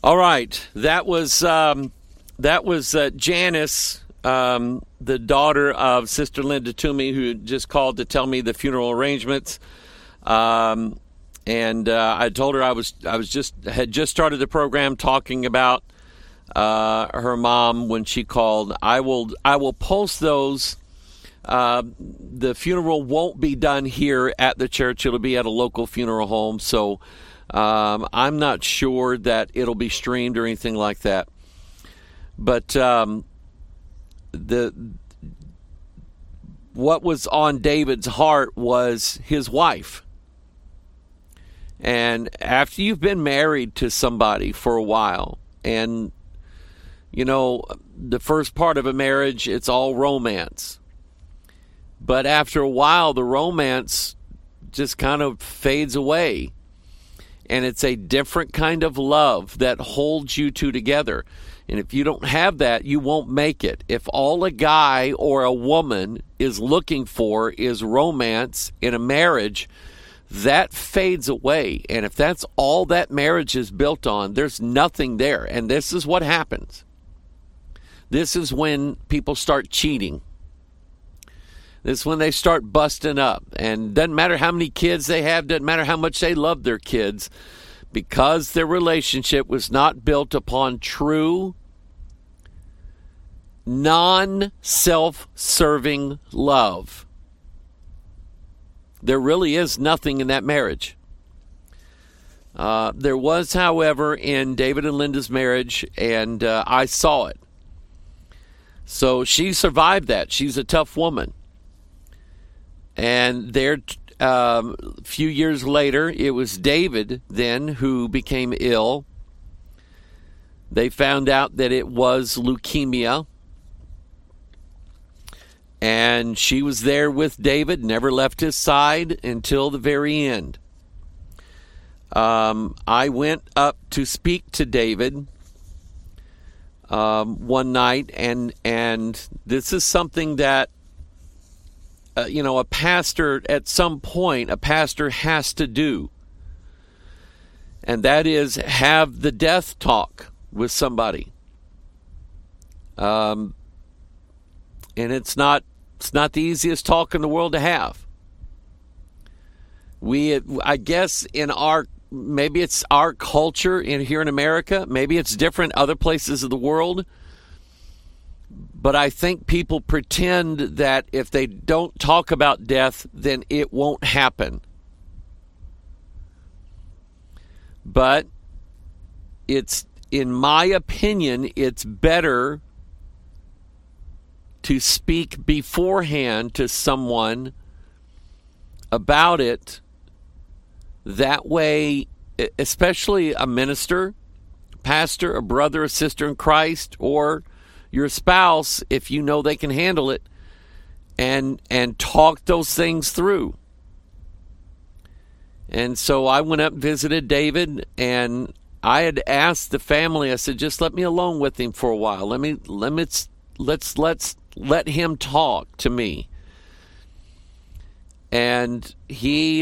All right, that was Janice, the daughter of Sister Linda Toomey, who just called to tell me the funeral arrangements. And I told her I had just started the program talking about her mom when she called. I will post those. The funeral won't be done here at the church. It'll be at a local funeral home. So I'm not sure that it'll be streamed or anything like that. But what was on David's heart was his wife. And after you've been married to somebody for a while, and the first part of a marriage, it's all romance. But after a while, the romance just kind of fades away. And it's a different kind of love that holds you two together. And if you don't have that, you won't make it. If all a guy or a woman is looking for is romance in a marriage, that fades away. And if that's all that marriage is built on, there's nothing there. And this is what happens. This is when people start cheating. This is when they start busting up. And doesn't matter how many kids they have, doesn't matter how much they love their kids, because their relationship was not built upon true, non-self-serving love. There really is nothing in that marriage. There was, however, in David and Linda's marriage, and I saw it. So she survived that. She's a tough woman. And there, a few years later, it was David then who became ill. They found out that it was leukemia. And she was there with David, never left his side until the very end. I went up to speak to David one night, and this is something that a pastor, at some point, a pastor has to do. And that is have the death talk with somebody. And it's not the easiest talk in the world to have. I guess maybe it's our culture here in America. Maybe it's different other places of the world. But I think people pretend that if they don't talk about death, then it won't happen. But in my opinion, it's better to speak beforehand to someone about it. That way, especially a minister, pastor, a brother, a sister in Christ, or your spouse, if you know they can handle it, and talk those things through. And so I went up and visited David, and I had asked the family, I said, just let me alone with him for a while. Let's let him talk to me. And he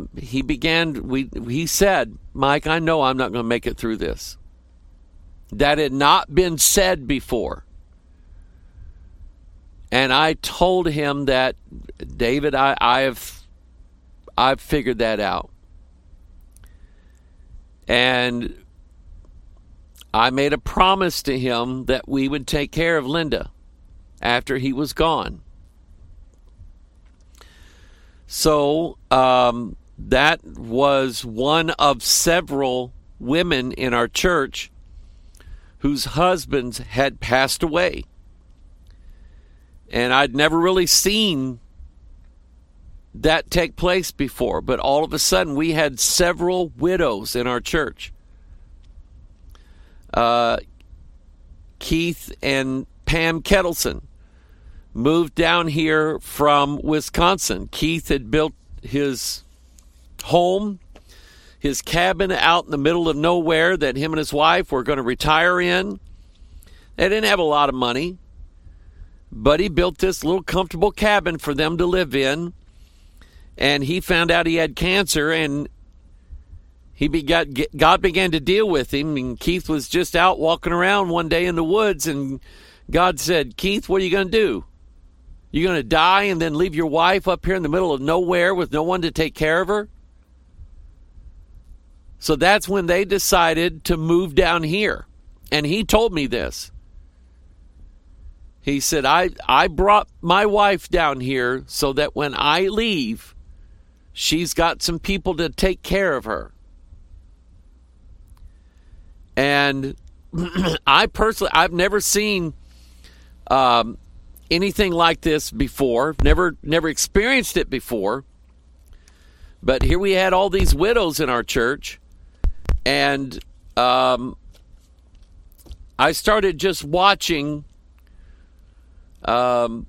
said, Mike, I know I'm not going to make it through this. That had not been said before. And I told him that, David, I've figured that out. And I made a promise to him that we would take care of Linda after he was gone. So that was one of several women in our church whose husbands had passed away. And I'd never really seen that take place before. But all of a sudden, we had several widows in our church. Keith and Pam Kettleson moved down here from Wisconsin. Keith had built his home, his cabin out in the middle of nowhere that him and his wife were going to retire in. They didn't have a lot of money, but he built this little comfortable cabin for them to live in. And he found out he had cancer, and God began to deal with him, and Keith was just out walking around one day in the woods, and God said, Keith, what are you going to do? You going to die and then leave your wife up here in the middle of nowhere with no one to take care of her? So that's when they decided to move down here. And he told me this. He said, I brought my wife down here so that when I leave, she's got some people to take care of her. And I've never seen anything like this before. Never experienced it before. But here we had all these widows in our church. And I started just watching Brother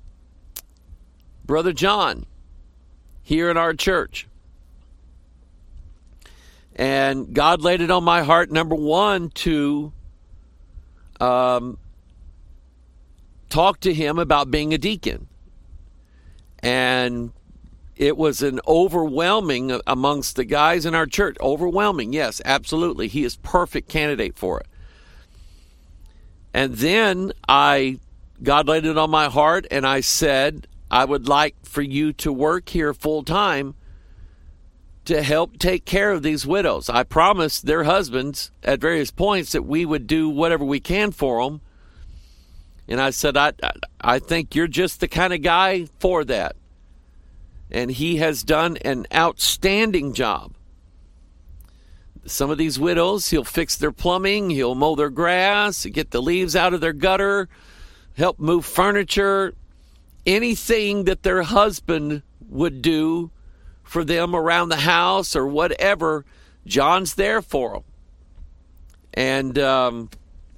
John here in our church. And God laid it on my heart, number one, to talk to him about being a deacon. And it was an overwhelming amongst the guys in our church. Overwhelming, yes, absolutely. He is perfect candidate for it. And then God laid it on my heart, and I said, I would like for you to work here full time to help take care of these widows. I promised their husbands at various points that we would do whatever we can for them. And I said, I think you're just the kind of guy for that. And he has done an outstanding job. Some of these widows, he'll fix their plumbing, he'll mow their grass, get the leaves out of their gutter, help move furniture, anything that their husband would do for them around the house or whatever, John's there for them. And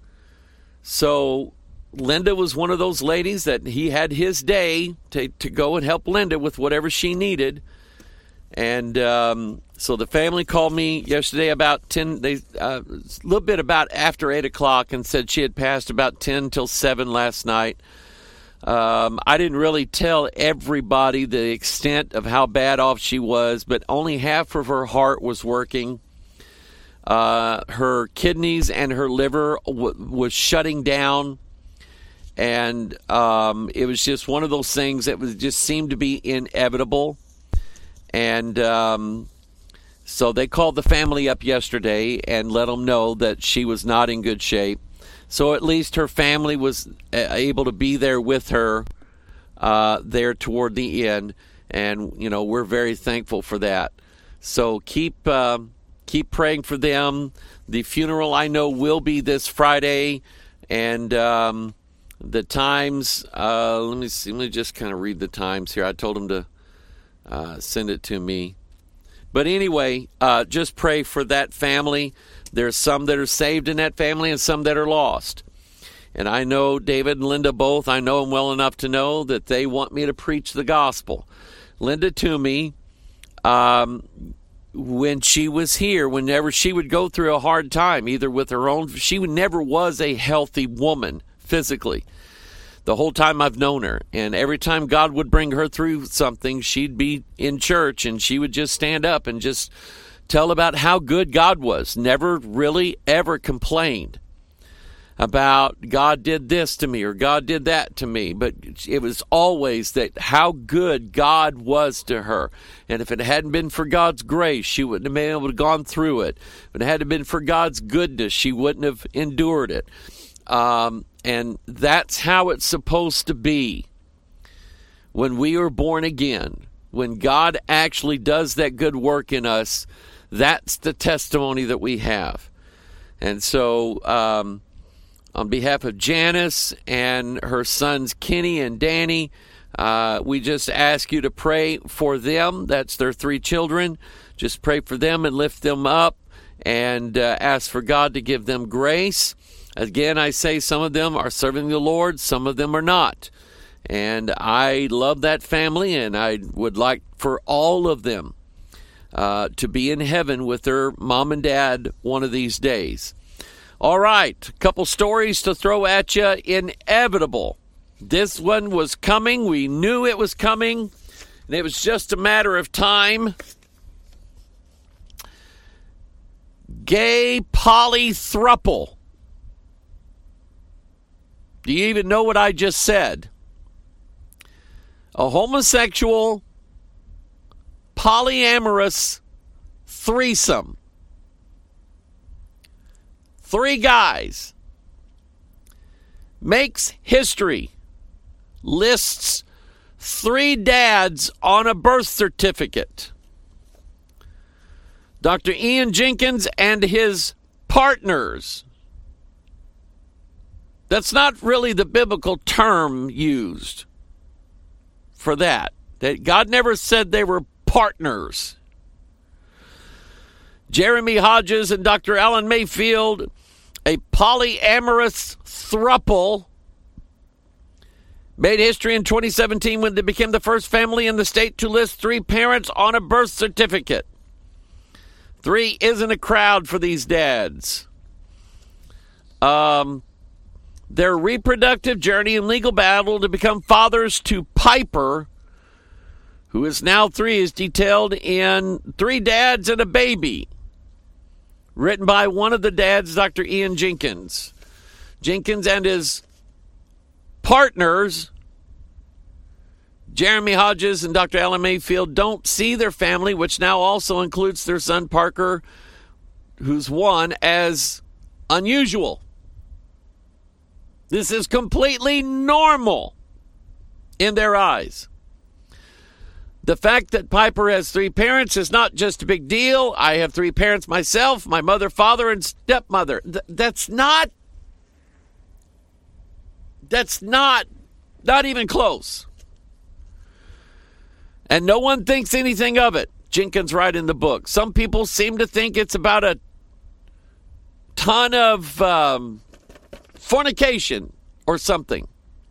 so Linda was one of those ladies that he had his day to go and help Linda with whatever she needed. And so the family called me yesterday about a little bit about after 8 o'clock and said she had passed about 10 till 7 last night. I didn't really tell everybody the extent of how bad off she was, but only half of her heart was working. Her kidneys and her liver was shutting down. And it was just one of those things that just seemed to be inevitable. And so they called the family up yesterday and let them know that she was not in good shape. So at least her family was able to be there with her there toward the end. And, we're very thankful for that. So keep praying for them. The funeral, I know, will be this Friday. And the times, let me see. Let me just kind of read the times here. I told them to send it to me. But anyway, just pray for that family. There's some that are saved in that family and some that are lost. And I know David and Linda both. I know them well enough to know that they want me to preach the gospel. Linda Toomey, when she was here, whenever she would go through a hard time, either with her own, she never was a healthy woman physically. The whole time I've known her. And every time God would bring her through something, she'd be in church and she would just stand up and just tell about how good God was. Never really ever complained about God did this to me or God did that to me. But it was always that how good God was to her. And if it hadn't been for God's grace, she wouldn't have been able to have gone through it. If it hadn't been for God's goodness, she wouldn't have endured it. And that's how it's supposed to be when we are born again. When God actually does that good work in us, that's the testimony that we have. And so on behalf of Janice and her sons Kenny and Danny, we just ask you to pray for them. That's their 3 children. Just pray for them and lift them up and ask for God to give them grace. Again, I say some of them are serving the Lord, some of them are not. And I love that family, and I would like for all of them to be in heaven with their mom and dad one of these days. All right, a couple stories to throw at you. Inevitable. This one was coming. We knew it was coming, and it was just a matter of time. gay polythruple. Do you even know what I just said? A homosexual polyamorous threesome. 3 guys. Makes history. Lists 3 dads on a birth certificate. Dr. Ian Jenkins and his partners. That's not really the biblical term used for that. That God never said they were partners. Jeremy Hodges and Dr. Alan Mayfield, a polyamorous throuple, made history in 2017 when they became the first family in the state to list 3 parents on a birth certificate. 3 isn't a crowd for these dads. Their reproductive journey and legal battle to become fathers to Piper, who is now 3, is detailed in 3 Dads and a Baby, written by one of the dads, Dr. Ian Jenkins. Jenkins and his partners, Jeremy Hodges and Dr. Alan Mayfield, don't see their family, which now also includes their son Parker, who's 1, as unusual. This is completely normal in their eyes. The fact that Piper has 3 parents is not just a big deal. I have 3 parents myself, my mother, father, and stepmother. That's not even close. And no one thinks anything of it. Jenkins writes in the book. Some people seem to think it's about a ton of fornication or something.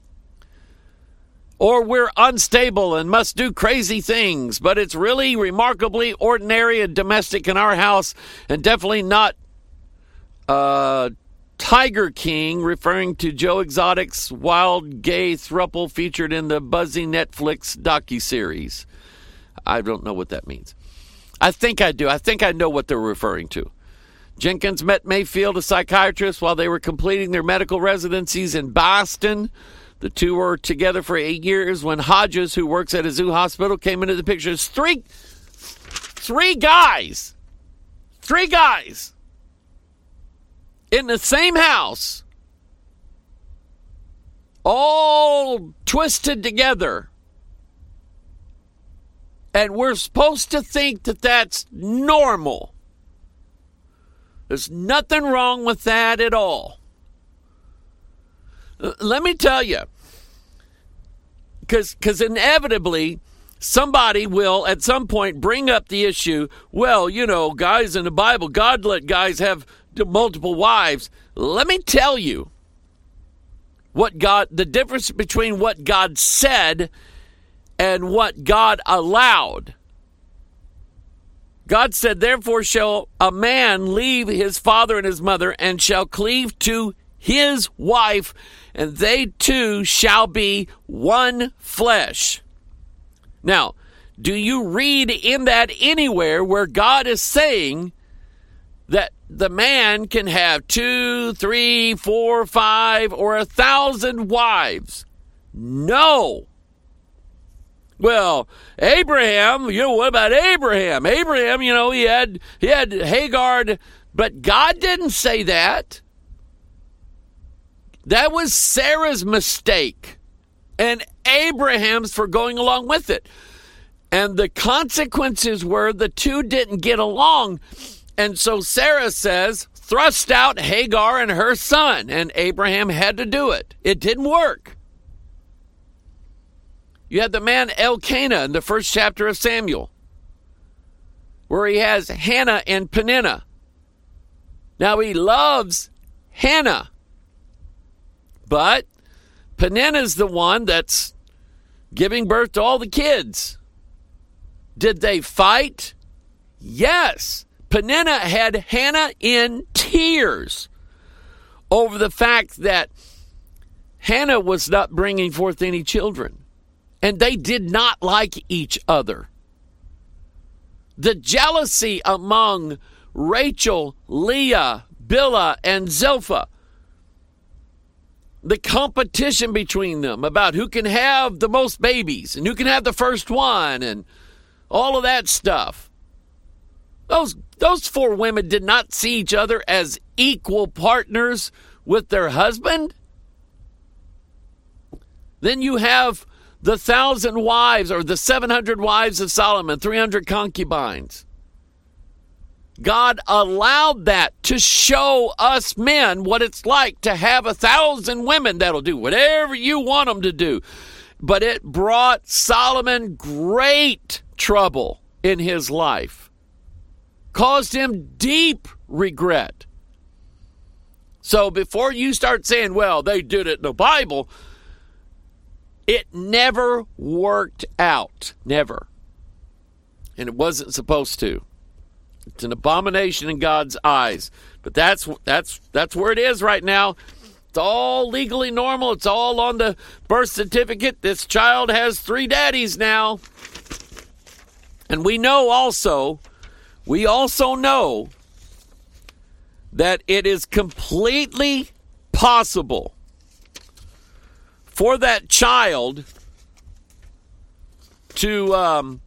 Or we're unstable and must do crazy things, but it's really remarkably ordinary and domestic in our house, and definitely not Tiger King, referring to Joe Exotic's wild gay throuple featured in the buzzing Netflix docuseries. I don't know what that means. I think I do. I think I know what they're referring to. Jenkins met Mayfield, a psychiatrist, while they were completing their medical residencies in Boston. The 2 were together for 8 years when Hodges, who works at a zoo hospital, came into the picture. It's three guys. 3 guys in the same house, all twisted together. And we're supposed to think that that's normal. There's nothing wrong with that at all. Let me tell you, because inevitably somebody will at some point bring up the issue, well, you know, guys, in the Bible, God let guys have multiple wives. Let me tell you the difference between what God said and what God allowed. God said, therefore shall a man leave his father and his mother and shall cleave to his wife, and they 2 shall be one flesh. Now, do you read in that anywhere where God is saying that the man can have 2, 3, 4, 5, or 1,000 wives? No. Well, Abraham, what about Abraham? Abraham, he had Hagar, but God didn't say that. That was Sarah's mistake and Abraham's for going along with it. And the consequences were the 2 didn't get along. And so Sarah says, thrust out Hagar and her son. And Abraham had to do it. It didn't work. You had the man Elkanah in the 1st chapter of Samuel, where he has Hannah and Peninnah. Now he loves Hannah, but Peninnah's the one that's giving birth to all the kids. Did they fight? Yes. Peninnah had Hannah in tears over the fact that Hannah was not bringing forth any children. And they did not like each other. The jealousy among Rachel, Leah, Bilhah, and Zilpah. The competition between them about who can have the most babies and who can have the first one and all of that stuff. Those four women did not see each other as equal partners with their husband. Then you have the 1,000 wives or the 700 wives of Solomon, 300 concubines. God allowed that to show us men what it's like to have 1,000 women that'll do whatever you want them to do. But it brought Solomon great trouble in his life, caused him deep regret. So before you start saying, well, they did it in the Bible, it never worked out. Never. And it wasn't supposed to. It's an abomination in God's eyes. But that's where it is right now. It's all legally normal. It's all on the birth certificate. This child has 3 daddies now. And we also know that it is completely possible for that child to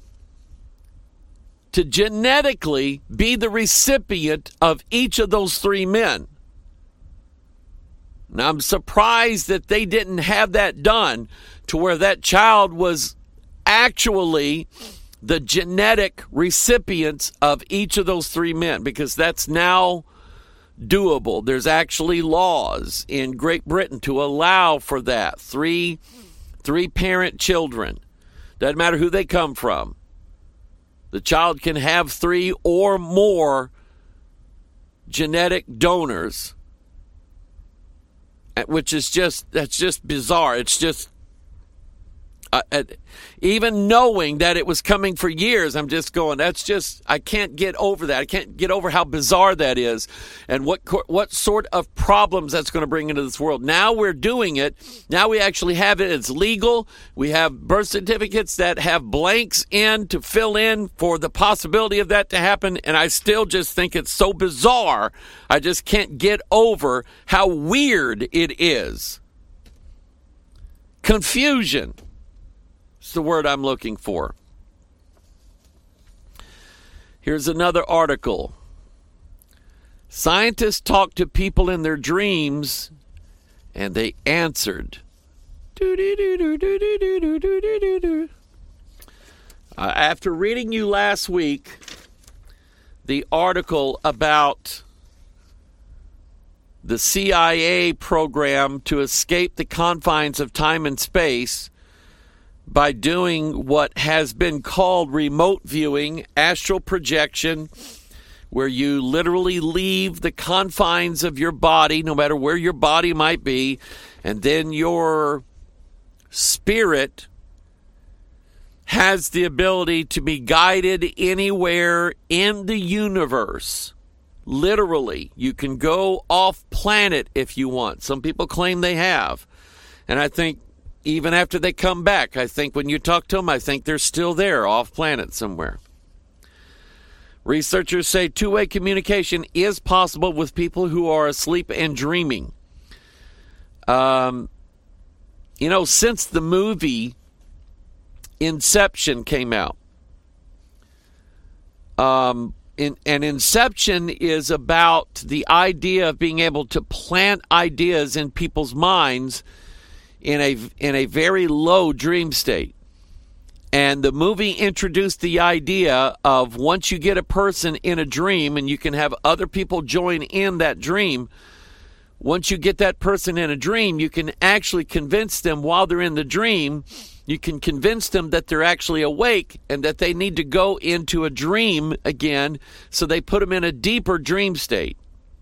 genetically be the recipient of each of those 3 men. Now, I'm surprised that they didn't have that done to where that child was actually the genetic recipients of each of those 3 men, because that's now doable. There's actually laws in Great Britain to allow for that. 3 parent children. Doesn't matter who they come from. The child can have 3 or more genetic donors, which is that's just bizarre. It's just, even knowing that it was coming for years, I'm just going, I can't get over that. I can't get over how bizarre that is and what sort of problems that's going to bring into this world. Now we're doing it. Now we actually have it. It's legal. We have birth certificates that have blanks in to fill in for the possibility of that to happen. And I still just think it's so bizarre. I just can't get over how weird it is. Confusion. It's the word I'm looking for. Here's another article. Scientists talked to people in their dreams, and they answered. After reading you last week the article about the CIA program to escape the confines of time and space by doing what has been called remote viewing, astral projection, where you literally leave the confines of your body, no matter where your body might be, and then your spirit has the ability to be guided anywhere in the universe. Literally, you can go off planet if you want. Some people claim they have. And I think even after they come back, I think when you talk to them, I think they're still there off planet somewhere. Researchers say two-way communication is possible with people who are asleep and dreaming. Since the movie Inception came out, and Inception is about the idea of being able to plant ideas in people's minds in a very low dream state. And the movie introduced the idea of once you get a person in a dream and you can have other people join in that dream, once you get that person in a dream, you can actually convince them while they're in the dream, you can convince them that they're actually awake and that they need to go into a dream again, so they put them in a deeper dream state.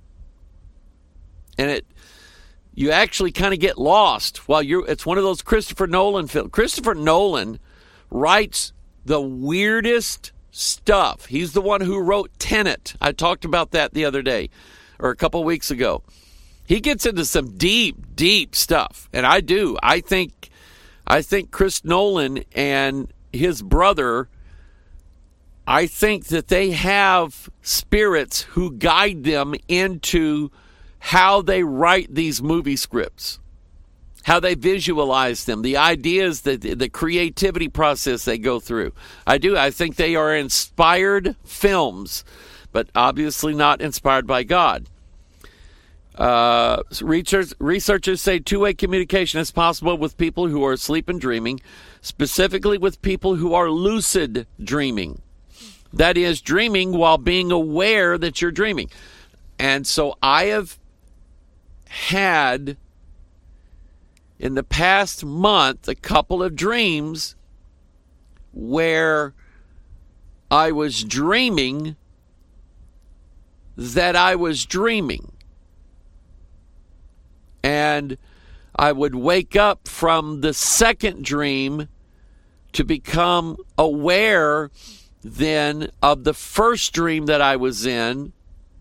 And you actually kind of get lost while it's one of those Christopher Nolan films. Christopher Nolan writes the weirdest stuff. He's the one who wrote Tenet. I talked about that the other day, or a couple weeks ago. He gets into some deep, deep stuff. And I do. I think Chris Nolan and his brother I think that they have spirits who guide them into how they write these movie scripts, how they visualize them, the ideas, the creativity process they go through. I think they are inspired films, but obviously not inspired by God. Researchers say two-way communication is possible with people who are asleep and dreaming, specifically with people who are lucid dreaming. That is, dreaming while being aware that you're dreaming. And so I have had, in the past month, a couple of dreams where I was dreaming that I was dreaming. And I would wake up from the second dream to become aware then of the first dream that I was in.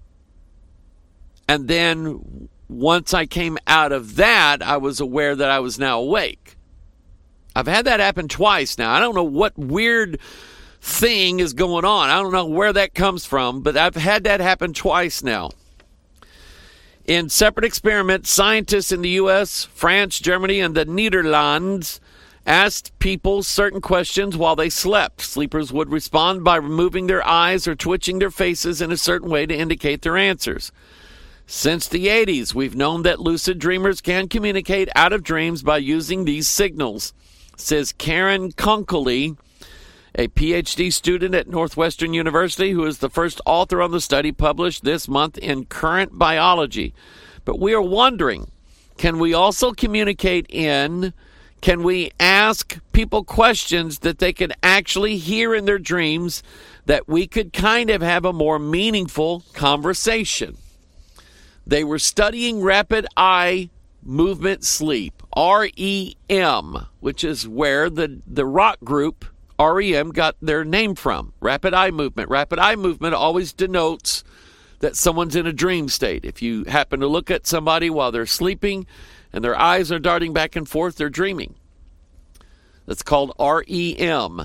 And then once I came out of that, I was aware that I was now awake. I've had that happen twice now. I don't know what weird thing is going on. I don't know where that comes from, but I've had that happen twice now. In separate experiments, scientists in the U.S., France, Germany, and the Netherlands asked people certain questions while they slept. Sleepers would respond by moving their eyes or twitching their faces in a certain way to indicate their answers. Since the 80s, we've known that lucid dreamers can communicate out of dreams by using these signals, says Karen Konkoly, a PhD student at Northwestern University, who is the first author on the study published this month in Current Biology. But we are wondering, can we also communicate can we ask people questions that they can actually hear in their dreams, that we could kind of have a more meaningful conversation? They were studying rapid eye movement sleep, REM, which is where the rock group REM got their name from, rapid eye movement. Rapid eye movement always denotes that someone's in a dream state. If you happen to look at somebody while they're sleeping and their eyes are darting back and forth, they're dreaming. That's called REM.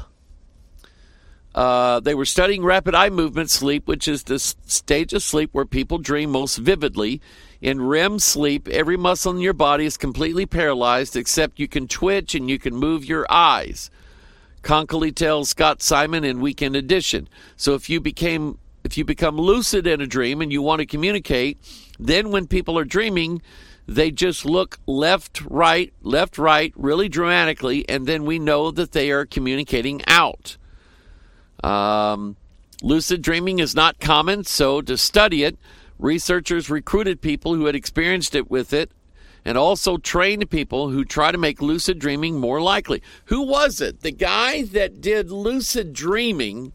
They were studying rapid eye movement sleep, which is the stage of sleep where people dream most vividly. In REM sleep, every muscle in your body is completely paralyzed, except you can twitch and you can move your eyes. Konkoly tells Scott Simon in Weekend Edition. So if you become lucid in a dream and you want to communicate, then when people are dreaming, they just look left, right, really dramatically, and then we know that they are communicating out. Lucid dreaming is not common, so to study it, researchers recruited people who had experienced it with it, and also trained people who try to make lucid dreaming more likely. Who was it? The guy that did lucid dreaming,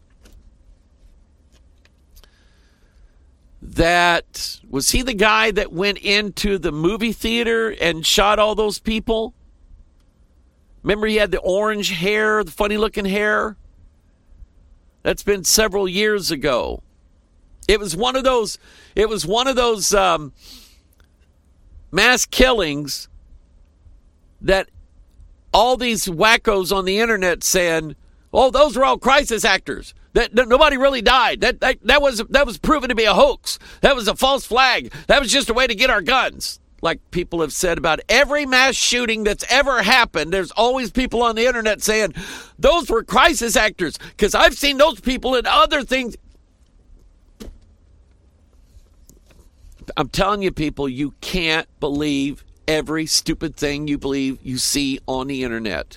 was he the guy that went into the movie theater and shot all those people? Remember, he had the orange hair, the funny-looking hair? That's been several years ago. It was one of those mass killings that all these wackos on the internet saying, "Oh, those were all crisis actors. That nobody really died. That was proven to be a hoax. That was a false flag. That was just a way to get our guns." Like people have said about every mass shooting that's ever happened, there's always people on the internet saying, "Those were crisis actors, because I've seen those people in other things." I'm telling you, people, you can't believe every stupid thing you see on the internet.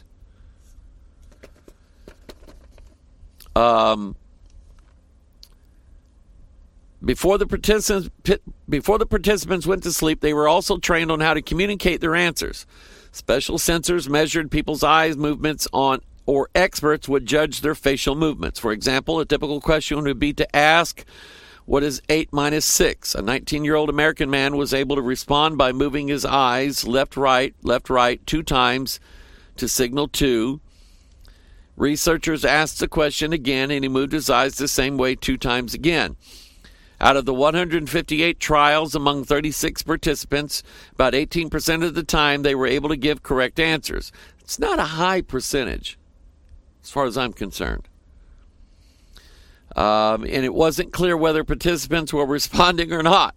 Before the participants went to sleep, they were also trained on how to communicate their answers. Special sensors measured people's eyes movements or experts would judge their facial movements. For example, a typical question would be to ask, "What is 8 minus 6? A 19-year-old American man was able to respond by moving his eyes left, right, 2 times to signal 2. Researchers asked the question again, and he moved his eyes the same way 2 times again. Out of the 158 trials among 36 participants, about 18% of the time they were able to give correct answers. It's not a high percentage, as far as I'm concerned. And it wasn't clear whether participants were responding or not.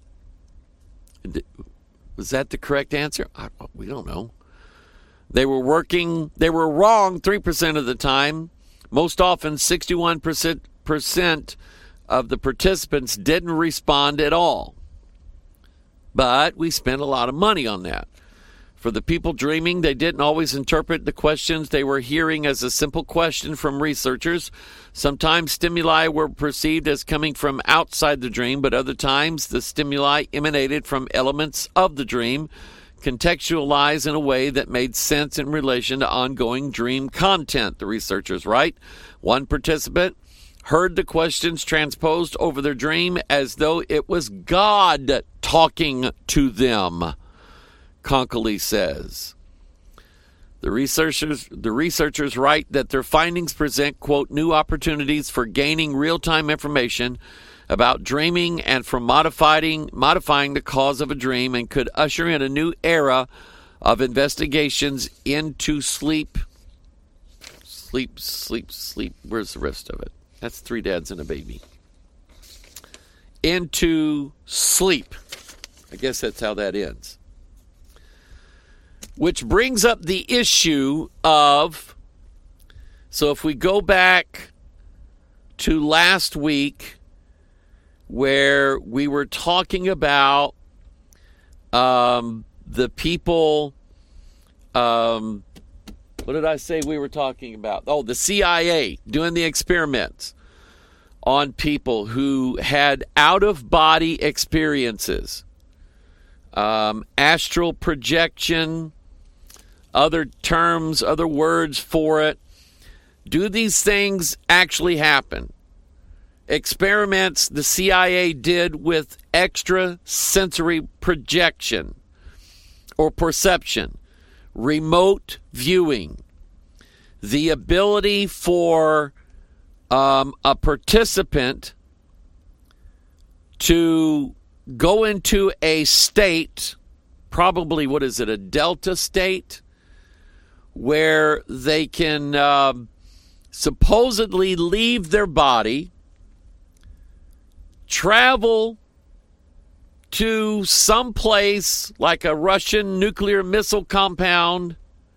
Was that the correct answer? We don't know. They were wrong 3% of the time. Most often, 61% of the participants didn't respond at all. But we spent a lot of money on that. For the people dreaming, they didn't always interpret the questions they were hearing as a simple question from researchers. Sometimes stimuli were perceived as coming from outside the dream, but other times the stimuli emanated from elements of the dream, contextualized in a way that made sense in relation to ongoing dream content, the researchers write. One participant heard the questions transposed over their dream as though it was God talking to them, Konkoly says. The researchers write that their findings present, quote, new opportunities for gaining real-time information about dreaming and for modifying the cause of a dream, and could usher in a new era of investigations into sleep. Where's the rest of it? That's Three Dads and a Baby. Into sleep. I guess that's how that ends. Which brings up the issue of, so if we go back to last week where we were talking about the people, what did I say we were talking about? Oh, the CIA doing the experiments on people who had out-of-body experiences, astral projection, other terms, other words for it. Do these things actually happen? Experiments the CIA did with extrasensory projection or perception, remote viewing, the ability for a participant to go into a state, probably, a delta state, where they can supposedly leave their body, travel to some place like a Russian nuclear missile compound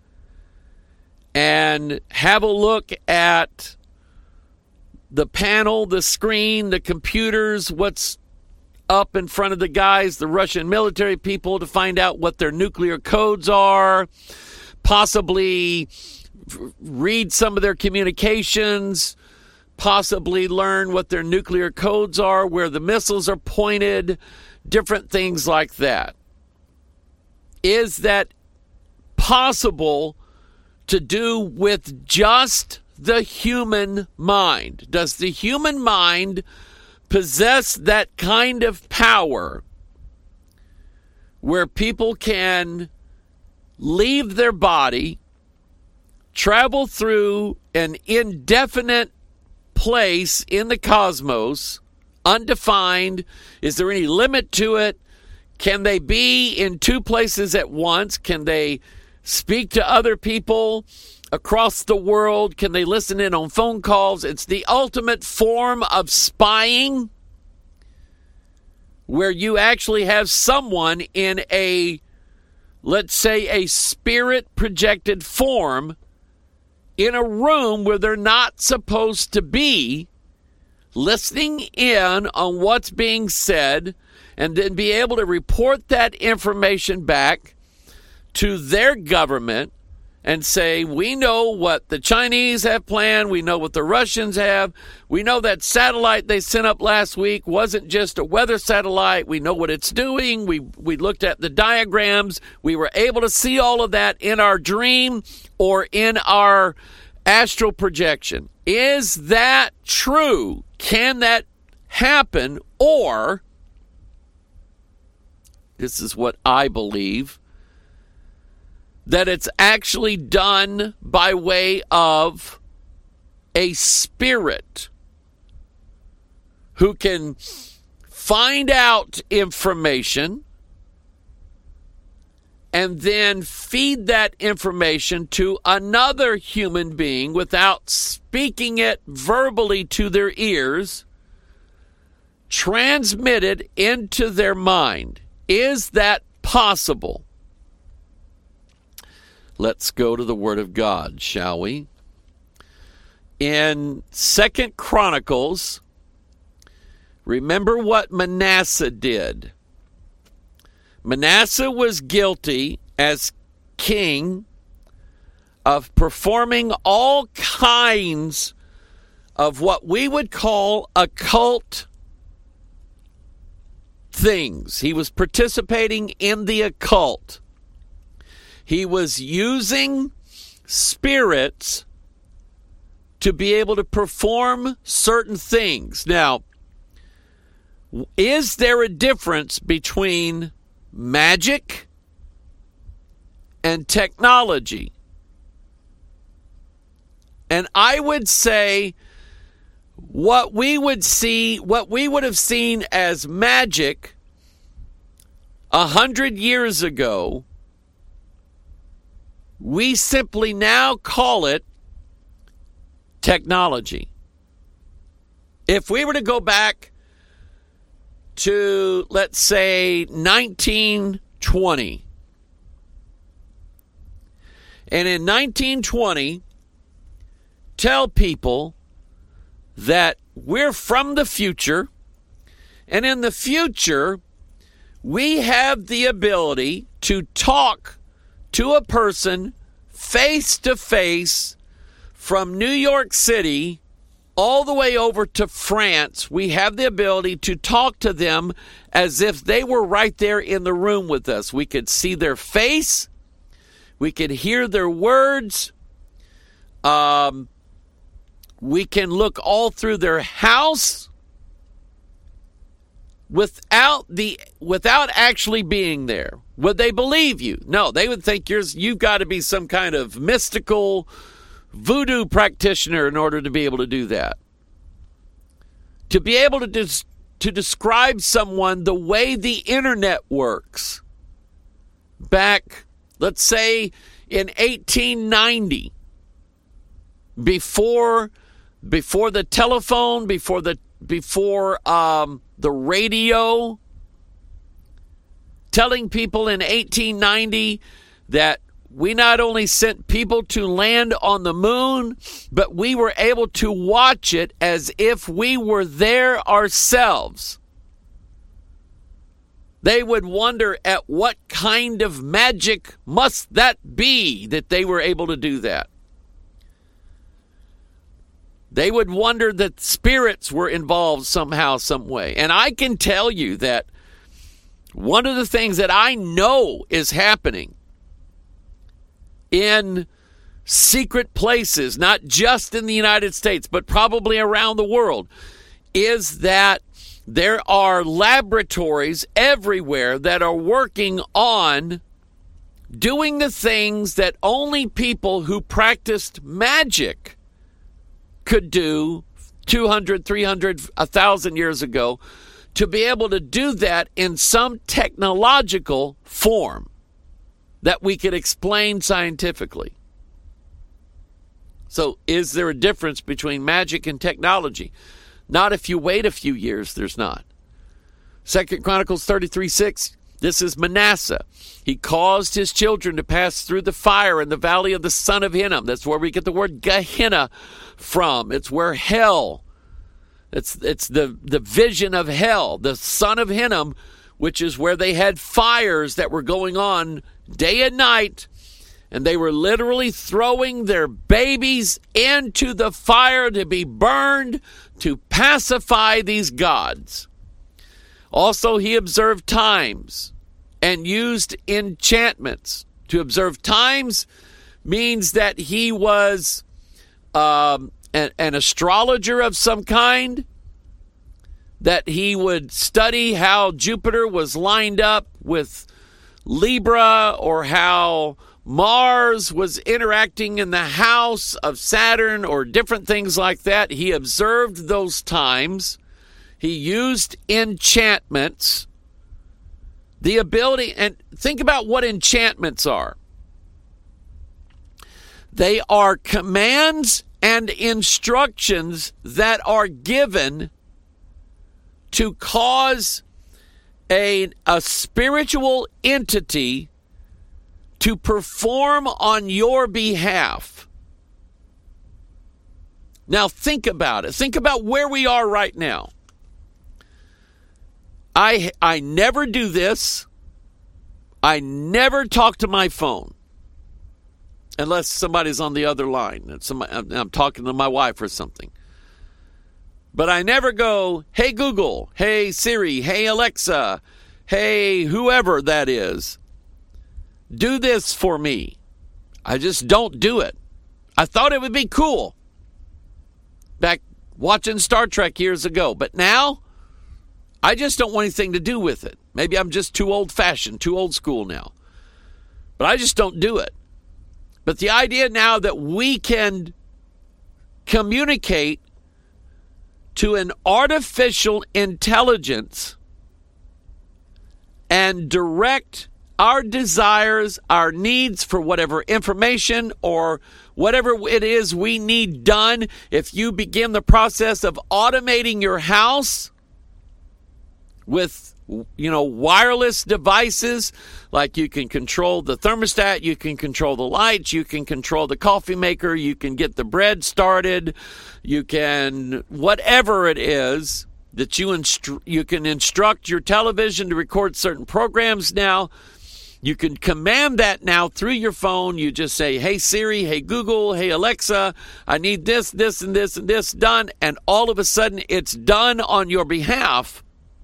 and have a look at the panel, the screen, the computers, what's up in front of the guys, the Russian military people, to find out what their nuclear codes are, possibly read some of their communications, possibly learn what their nuclear codes are, where the missiles are pointed, different things like that. Is that possible to do with just the human mind? Does the human mind possess that kind of power where people can leave their body, travel through an indefinite place in the cosmos, undefined? Is there any limit to it? Can they be in two places at once? Can they speak to other people across the world? Can they listen in on phone calls? It's the ultimate form of spying, where you actually have someone in a, let's say, a spirit projected form in a room where they're not supposed to be, listening in on what's being said, and then be able to report that information back to their government and say, we know what the Chinese have planned, we know what the Russians have, we know that satellite they sent up last week wasn't just a weather satellite, we know what it's doing, we looked at the diagrams, we were able to see all of that in our dream or in our astral projection. Is that true? Can that happen? Or, this is what I believe, that it's actually done by way of a spirit who can find out information and then feed that information to another human being without speaking it verbally to their ears, transmit it into their mind. Is that possible? Let's go to the Word of God, shall we? In 2 Chronicles, remember what Manasseh did. Manasseh was guilty as king of performing all kinds of what we would call occult things. He was participating in the occult. He was using spirits to be able to perform certain things. Now, is there a difference between magic and technology? And I would say what we would have seen as magic 100 years ago, we simply now call it technology. If we were to go back to, let's say, 1920, and in 1920, tell people that we're from the future, and in the future, we have the ability to talk to a person face to face from New York City all the way over to France. We have the ability to talk to them as if they were right there in the room with us. We could see their face. We could hear their words. We can look all through their house without actually being there. Would they believe you? No, they would think you've got to be some kind of mystical voodoo practitioner in order to be able to do that. To be able to describe someone the way the internet works back, let's say, in 1890, before the telephone, before the radio, telling people in 1890 that we not only sent people to land on the moon, but we were able to watch it as if we were there ourselves. They would wonder at what kind of magic must that be that they were able to do that. They would wonder that spirits were involved somehow, some way. And I can tell you that one of the things that I know is happening in secret places, not just in the United States, but probably around the world, is that there are laboratories everywhere that are working on doing the things that only people who practiced magic could do 200, 300, 1,000 years ago, to be able to do that in some technological form that we could explain scientifically. So is there a difference between magic and technology? Not if you wait a few years, there's not. 2 Chronicles 33:6, this is Manasseh. He caused his children to pass through the fire in the valley of the son of Hinnom. That's where we get the word Gehenna from. It's where hell, it's the vision of hell, the son of Hinnom, which is where they had fires that were going on day and night, and they were literally throwing their babies into the fire to be burned to pacify these gods. Also, he observed times and used enchantments. To observe times means that he was an astrologer of some kind, that he would study how Jupiter was lined up with Libra, or how Mars was interacting in the house of Saturn, or different things like that. He observed those times. He used enchantments The ability, and think about what enchantments are. They are commands and instructions that are given to cause a spiritual entity to perform on your behalf. Now think about it. Think about where we are right now. I never do this. I never talk to my phone unless somebody's on the other line. I'm talking to my wife or something. But I never go, hey Google, hey Siri, hey Alexa, hey whoever that is, do this for me. I just don't do it. I thought it would be cool back watching Star Trek years ago. But now, I just don't want anything to do with it. Maybe I'm just too old-fashioned, too old school now. But I just don't do it. But the idea now that we can communicate to an artificial intelligence and direct our desires, our needs for whatever information or whatever it is we need done. If you begin the process of automating your house with, wireless devices, like you can control the thermostat, you can control the lights, you can control the coffee maker, you can get the bread started, you can, whatever it is that you can instruct your television to record certain programs now. You can command that now through your phone. You just say, hey Siri, hey Google, hey Alexa, I need this, this, and this, and this done. And all of a sudden it's done on your behalf.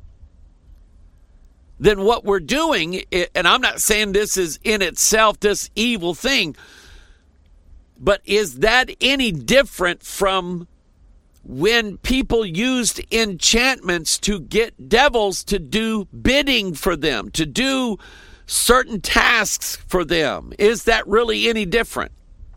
Then what we're doing, and I'm not saying this is in itself this evil thing, but is that any different from when people used enchantments to get devils to do bidding for them, to do certain tasks for them? Is that really any different?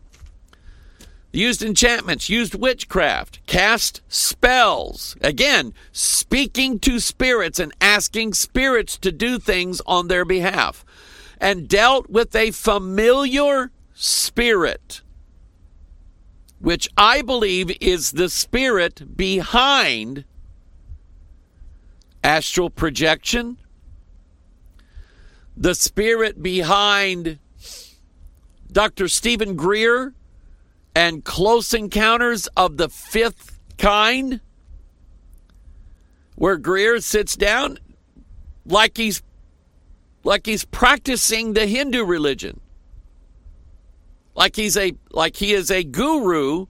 Used enchantments, used witchcraft, cast spells. Again, speaking to spirits and asking spirits to do things on their behalf. And dealt with a familiar spirit, which I believe is the spirit behind astral projection, the spirit behind Dr. Stephen Greer and Close Encounters of the Fifth Kind, where Greer sits down like he's practicing the Hindu religion, like he is a guru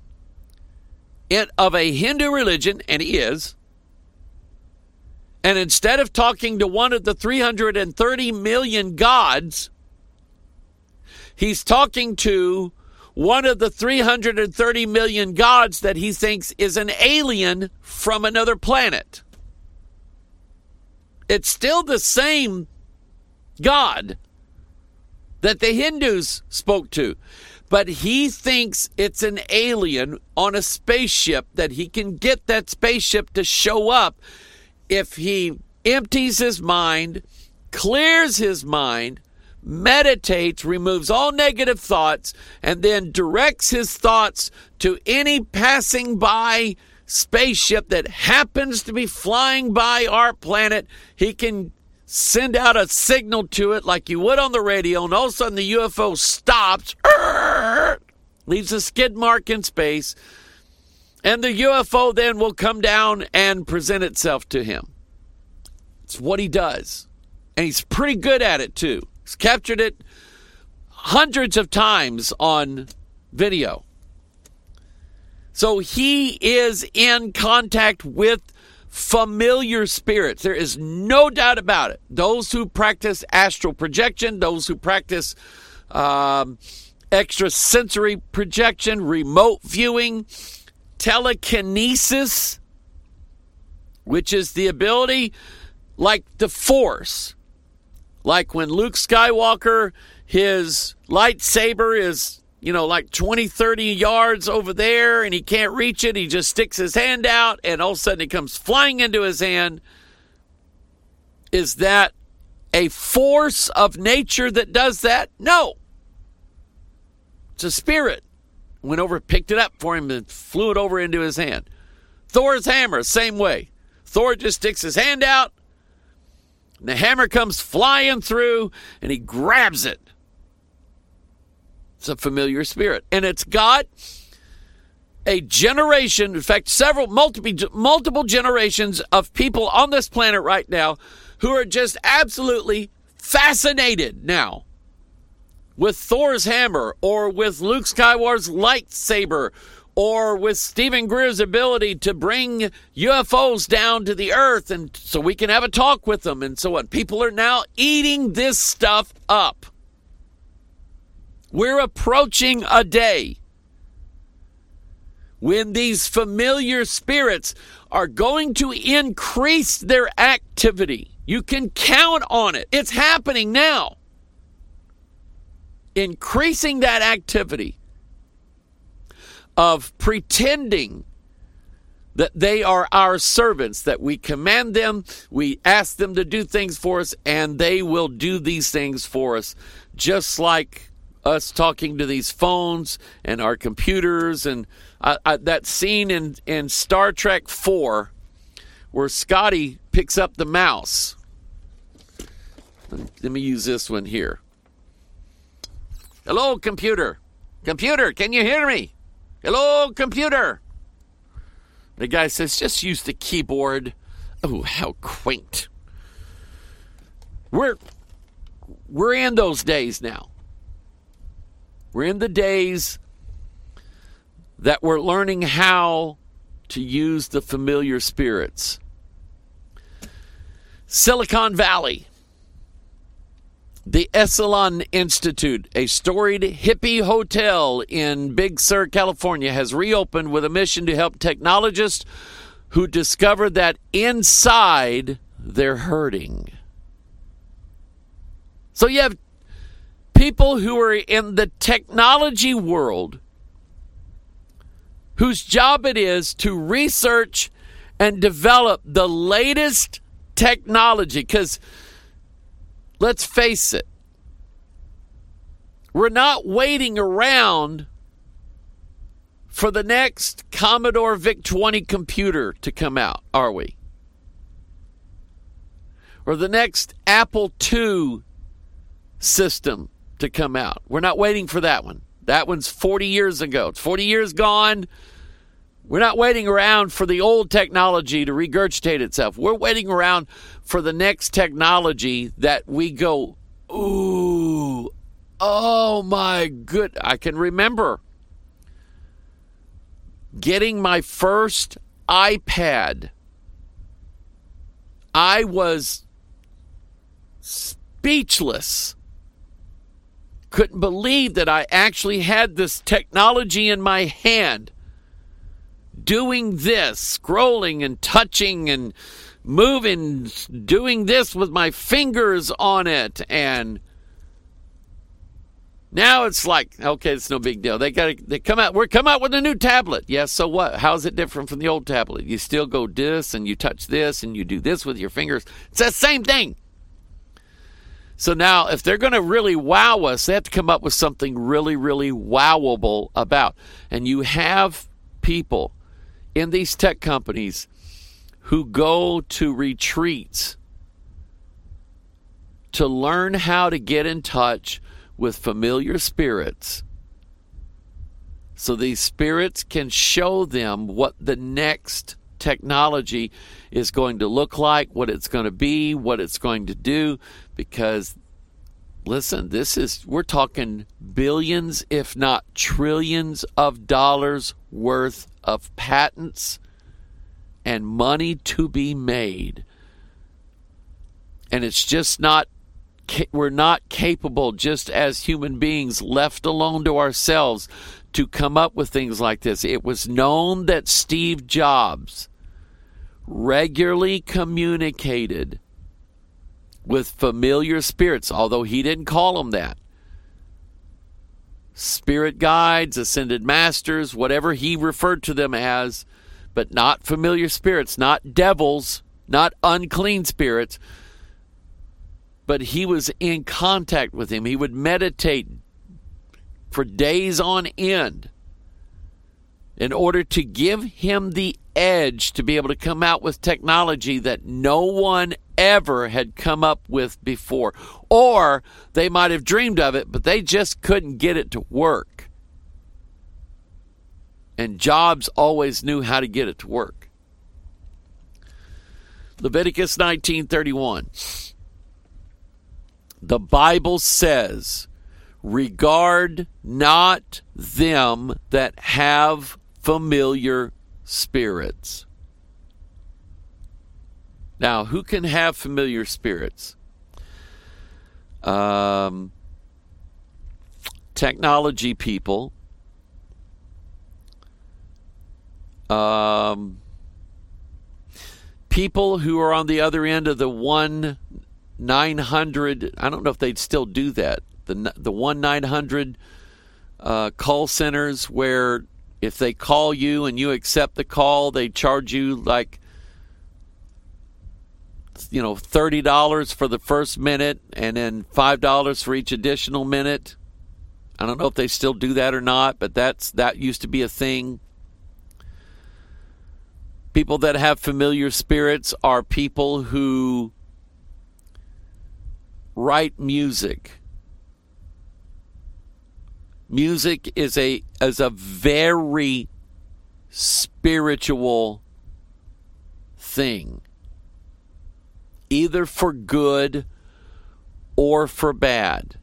of a Hindu religion, and he is. And instead of talking to one of the 330 million gods, he's talking to one of the 330 million gods that he thinks is an alien from another planet. It's still the same God that the Hindus spoke to, but he thinks it's an alien on a spaceship, that he can get that spaceship to show up if he empties his mind, clears his mind, meditates, removes all negative thoughts, and then directs his thoughts to any passing by spaceship that happens to be flying by our planet. He can send out a signal to it like you would on the radio, and all of a sudden the UFO stops, leaves a skid mark in space, and the UFO then will come down and present itself to him. It's what he does. And he's pretty good at it, too. He's captured it hundreds of times on video. So he is in contact with familiar spirits. There is no doubt about it. Those who practice astral projection, those who practice extrasensory projection, remote viewing, telekinesis, which is the ability, like the Force, like when Luke Skywalker, his lightsaber is, like 20, 30 yards over there and he can't reach it. He just sticks his hand out and all of a sudden it comes flying into his hand. Is that a force of nature that does that? No. It's a spirit. Went over, picked it up for him, and flew it over into his hand. Thor's hammer, same way. Thor just sticks his hand out, and the hammer comes flying through, and he grabs it. It's a familiar spirit. And it's got a generation, in fact, multiple generations of people on this planet right now who are just absolutely fascinated now with Thor's hammer, or with Luke Skywalker's lightsaber, or with Stephen Greer's ability to bring UFOs down to the earth, and so we can have a talk with them and so on. People are now eating this stuff up. We're approaching a day when these familiar spirits are going to increase their activity. You can count on it. It's happening now. Increasing that activity of pretending that they are our servants, that we command them, we ask them to do things for us, and they will do these things for us, just like us talking to these phones and our computers. And that scene in Star Trek 4 where Scotty picks up the mouse. Let me use this one here. Hello, computer. Computer, can you hear me? Hello, computer. The guy says, just use the keyboard. Oh, how quaint. We're in those days now. We're in the days that we're learning how to use the familiar spirits. Silicon Valley. The Esalen Institute, a storied hippie hotel in Big Sur, California, has reopened with a mission to help technologists who discover that inside they're hurting. So you have people who are in the technology world whose job it is to research and develop the latest technology, because let's face it, we're not waiting around for the next Commodore VIC-20 computer to come out, are we? Or the next Apple II system to come out. We're not waiting for that one. That one's 40 years ago. It's 40 years gone. We're not waiting around for the old technology to regurgitate itself. We're waiting around for the next technology that we go, ooh, oh my good. I can remember getting my first iPad. I was speechless. Couldn't believe that I actually had this technology in my hand. Doing this, scrolling and touching and moving, doing this with my fingers on it. And now it's like, okay, it's no big deal. We're come out with a new tablet. Yes, so what? How's it different from the old tablet? You still go this and you touch this and you do this with your fingers. It's the same thing. So now, if they're going to really wow us, they have to come up with something really, really wowable about. And you have people in these tech companies who go to retreats to learn how to get in touch with familiar spirits, so these spirits can show them what the next technology is going to look like, what it's going to be, what it's going to do. Because listen, we're talking billions, if not trillions of dollars worth of patents and money to be made. And it's just not, we're not capable, just as human beings left alone to ourselves, to come up with things like this. It was known that Steve Jobs regularly communicated with familiar spirits, although he didn't call them that. Spirit guides, ascended masters, whatever he referred to them as, but not familiar spirits, not devils, not unclean spirits, but he was in contact with him. He would meditate for days on end in order to give him the edge to be able to come out with technology that no one ever had come up with before. Or they might have dreamed of it, but they just couldn't get it to work. And Jobs always knew how to get it to work. Leviticus 19:31. The Bible says, regard not them that have familiar spirits. Now, who can have familiar spirits? Technology people. People who are on the other end of the 1-900, I don't know if they'd still do that, the 1-900 call centers where if they call you and you accept the call, they charge you like, $30 for the first minute and then $5 for each additional minute. I don't know if they still do that or not, but that used to be a thing. People that have familiar spirits are people who write music. Music is a very spiritual thing, either for good or for bad.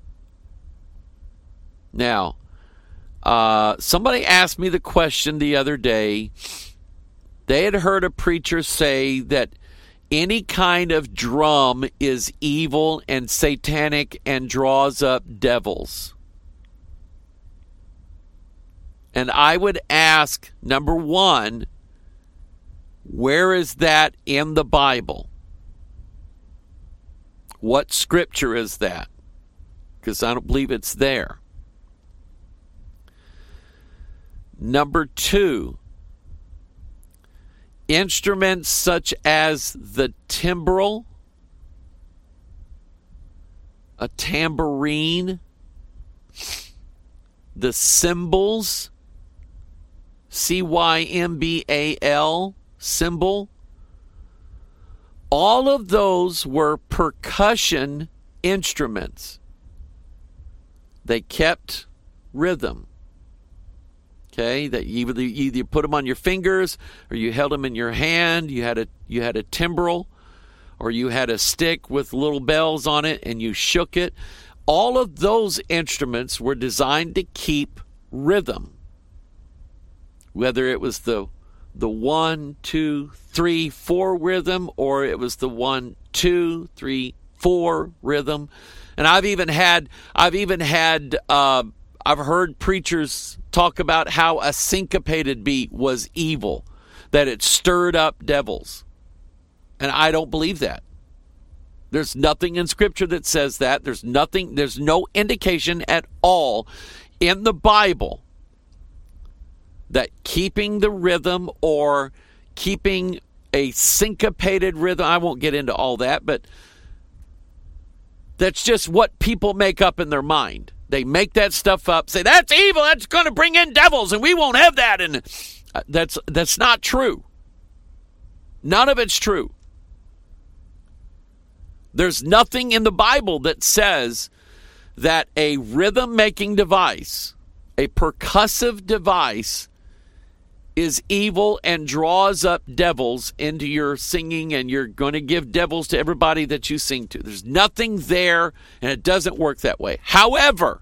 Now, somebody asked me the question the other day. They had heard a preacher say that any kind of drum is evil and satanic and draws up devils. And I would ask, number one, where is that in the Bible? What scripture is that? Because I don't believe it's there. Number two, instruments such as the timbrel, a tambourine, the cymbals, cymbal, cymbal, all of those were percussion instruments. They kept rhythm. Okay, that you either put them on your fingers or you held them in your hand. You had a timbrel, or you had a stick with little bells on it, and you shook it. All of those instruments were designed to keep rhythm. Whether it was the 1, 2, 3, 4 rhythm, or it was the 1, 2, 3, 4 rhythm. And I've heard preachers talk about how a syncopated beat was evil, that it stirred up devils. And I don't believe that. There's nothing in Scripture that says that. There's no indication at all in the Bible that keeping the rhythm or keeping a syncopated rhythm, I won't get into all that, but that's just what people make up in their mind. They make that stuff up, say, that's evil, that's going to bring in devils, and we won't have that. And that's not true. None of it's true. There's nothing in the Bible that says that a rhythm-making device, a percussive device, is evil and draws up devils into your singing, and you're going to give devils to everybody that you sing to. There's nothing there, and it doesn't work that way. However,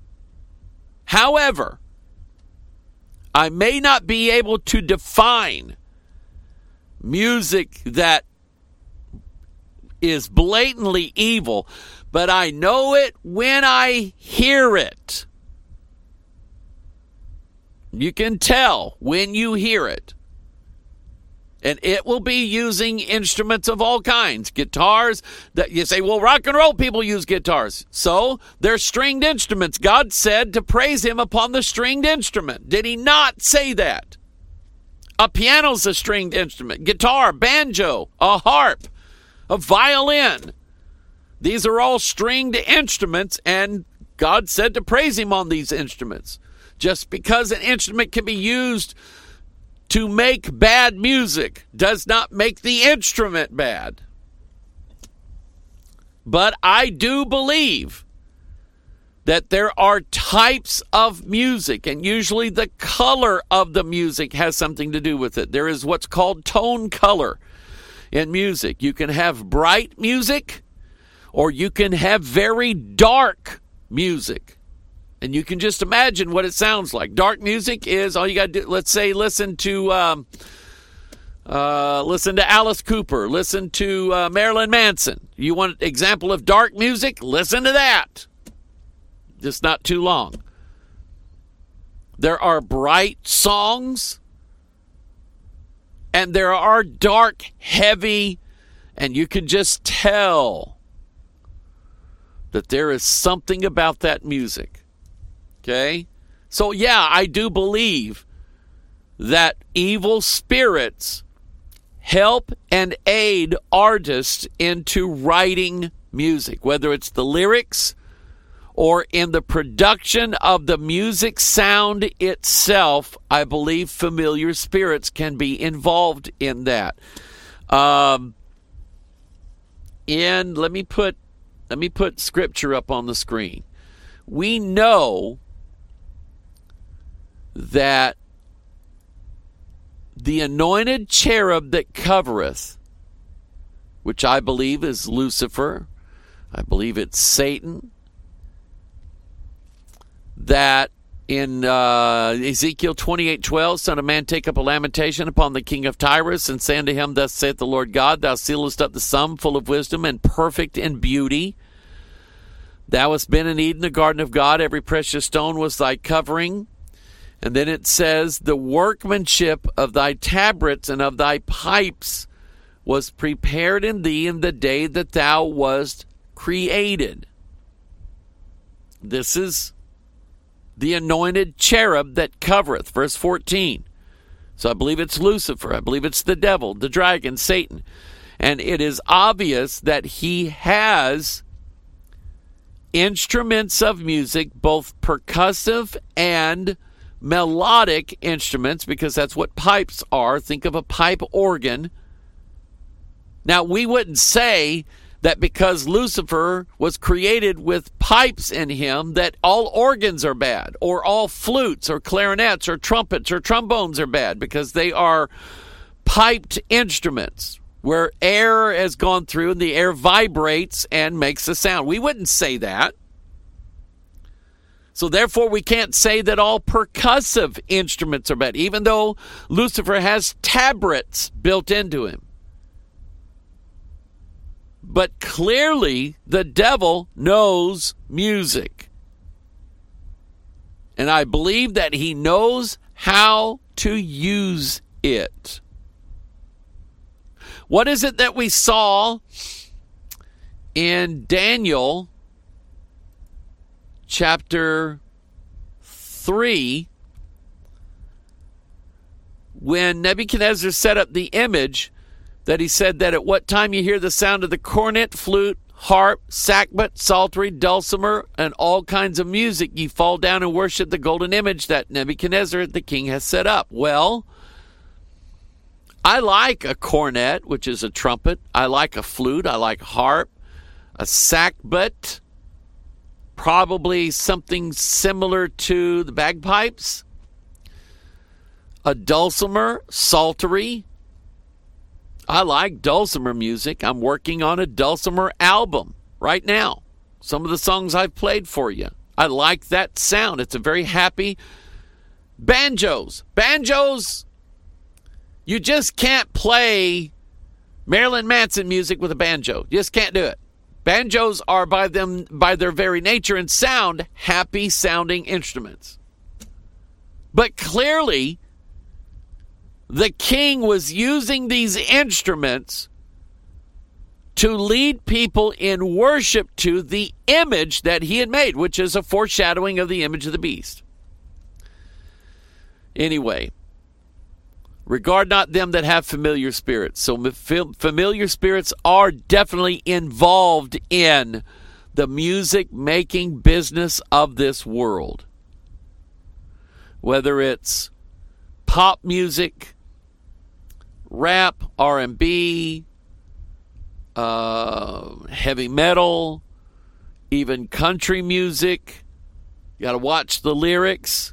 I may not be able to define music that is blatantly evil, but I know it when I hear it. You can tell when you hear it. And it will be using instruments of all kinds. Guitars, that you say, well, rock and roll people use guitars. So, they're stringed instruments. God said to praise him upon the stringed instrument. Did he not say that? A piano's a stringed instrument. Guitar, banjo, a harp, a violin. These are all stringed instruments, and God said to praise him on these instruments. Just because an instrument can be used to make bad music does not make the instrument bad. But I do believe that there are types of music, and usually the color of the music has something to do with it. There is what's called tone color in music. You can have bright music, or you can have very dark music. And you can just imagine what it sounds like. Dark music is all you got to do. Let's say listen to Alice Cooper. Listen to Marilyn Manson. You want an example of dark music? Listen to that. Just not too long. There are bright songs, and there are dark, heavy, and you can just tell that there is something about that music. Okay? So, yeah, I do believe that evil spirits help and aid artists into writing music, whether it's the lyrics or in the production of the music sound itself. I believe familiar spirits can be involved in that. And let me put scripture up on the screen. We know that the anointed cherub that covereth, which I believe is Lucifer, I believe it's Satan, that in Ezekiel 28:12, Son of man, take up a lamentation upon the king of Tyrus, and say unto him, Thus saith the Lord God, Thou sealest up the sum, full of wisdom and perfect in beauty. Thou hast been in Eden, the garden of God. Every precious stone was thy covering. And then it says, the workmanship of thy tabrets and of thy pipes was prepared in thee in the day that thou wast created. This is the anointed cherub that covereth. Verse 14. So I believe it's Lucifer. I believe it's the devil, the dragon, Satan. And it is obvious that he has instruments of music, both percussive and melodic instruments, because that's what pipes are. Think of a pipe organ. Now, we wouldn't say that because Lucifer was created with pipes in him that all organs are bad, or all flutes or clarinets or trumpets or trombones are bad, because they are piped instruments where air has gone through and the air vibrates and makes a sound. We wouldn't say that. So therefore, we can't say that all percussive instruments are bad, even though Lucifer has tabrets built into him. But clearly, the devil knows music. And I believe that he knows how to use it. What is it that we saw in Daniel chapter 3, when Nebuchadnezzar set up the image, that he said that at what time you hear the sound of the cornet, flute, harp, sackbut, psaltery, dulcimer, and all kinds of music, ye fall down and worship the golden image that Nebuchadnezzar the king has set up. Well, I like a cornet, which is a trumpet. I like a flute. I like harp, a sackbut, probably something similar to the bagpipes, a dulcimer, psaltery. I like dulcimer music. I'm working on a dulcimer album right now. Some of the songs I've played for you. I like that sound. It's a very happy. Banjos. Banjos, you just can't play Marilyn Manson music with a banjo. You just can't do it. Banjos are by their very nature and sound happy sounding instruments. But clearly, the king was using these instruments to lead people in worship to the image that he had made, which is a foreshadowing of the image of the beast. Anyway, Regard not them that have familiar spirits. So familiar spirits are definitely involved in the music-making business of this world. Whether it's pop music, rap, R&B, heavy metal, even country music. You got to watch the lyrics.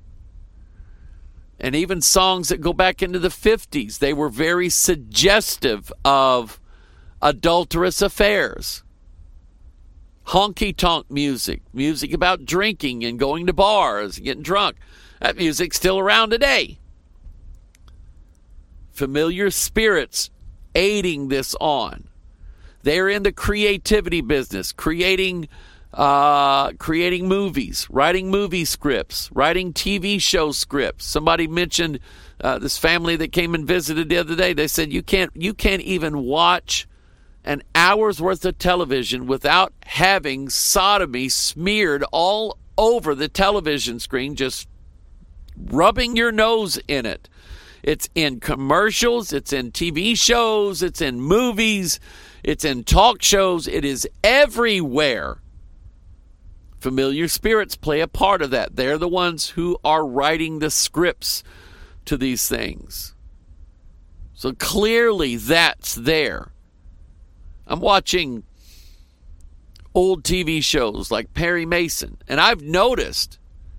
And even songs that go back into the 50s. They were very suggestive of adulterous affairs. Honky-tonk music. Music about drinking and going to bars and getting drunk. That music's still around today. Familiar spirits aiding this on. They're in the creativity business, creating movies, writing movie scripts, writing TV show scripts. Somebody mentioned this family that came and visited the other day. They said you can't even watch an hour's worth of television without having sodomy smeared all over the television screen, just rubbing your nose in it. It's in commercials, it's in TV shows, it's in movies, it's in talk shows. It is everywhere. Familiar spirits play a part of that. They're the ones who are writing the scripts to these things. So clearly that's there. I'm watching old TV shows like Perry Mason, and I've noticed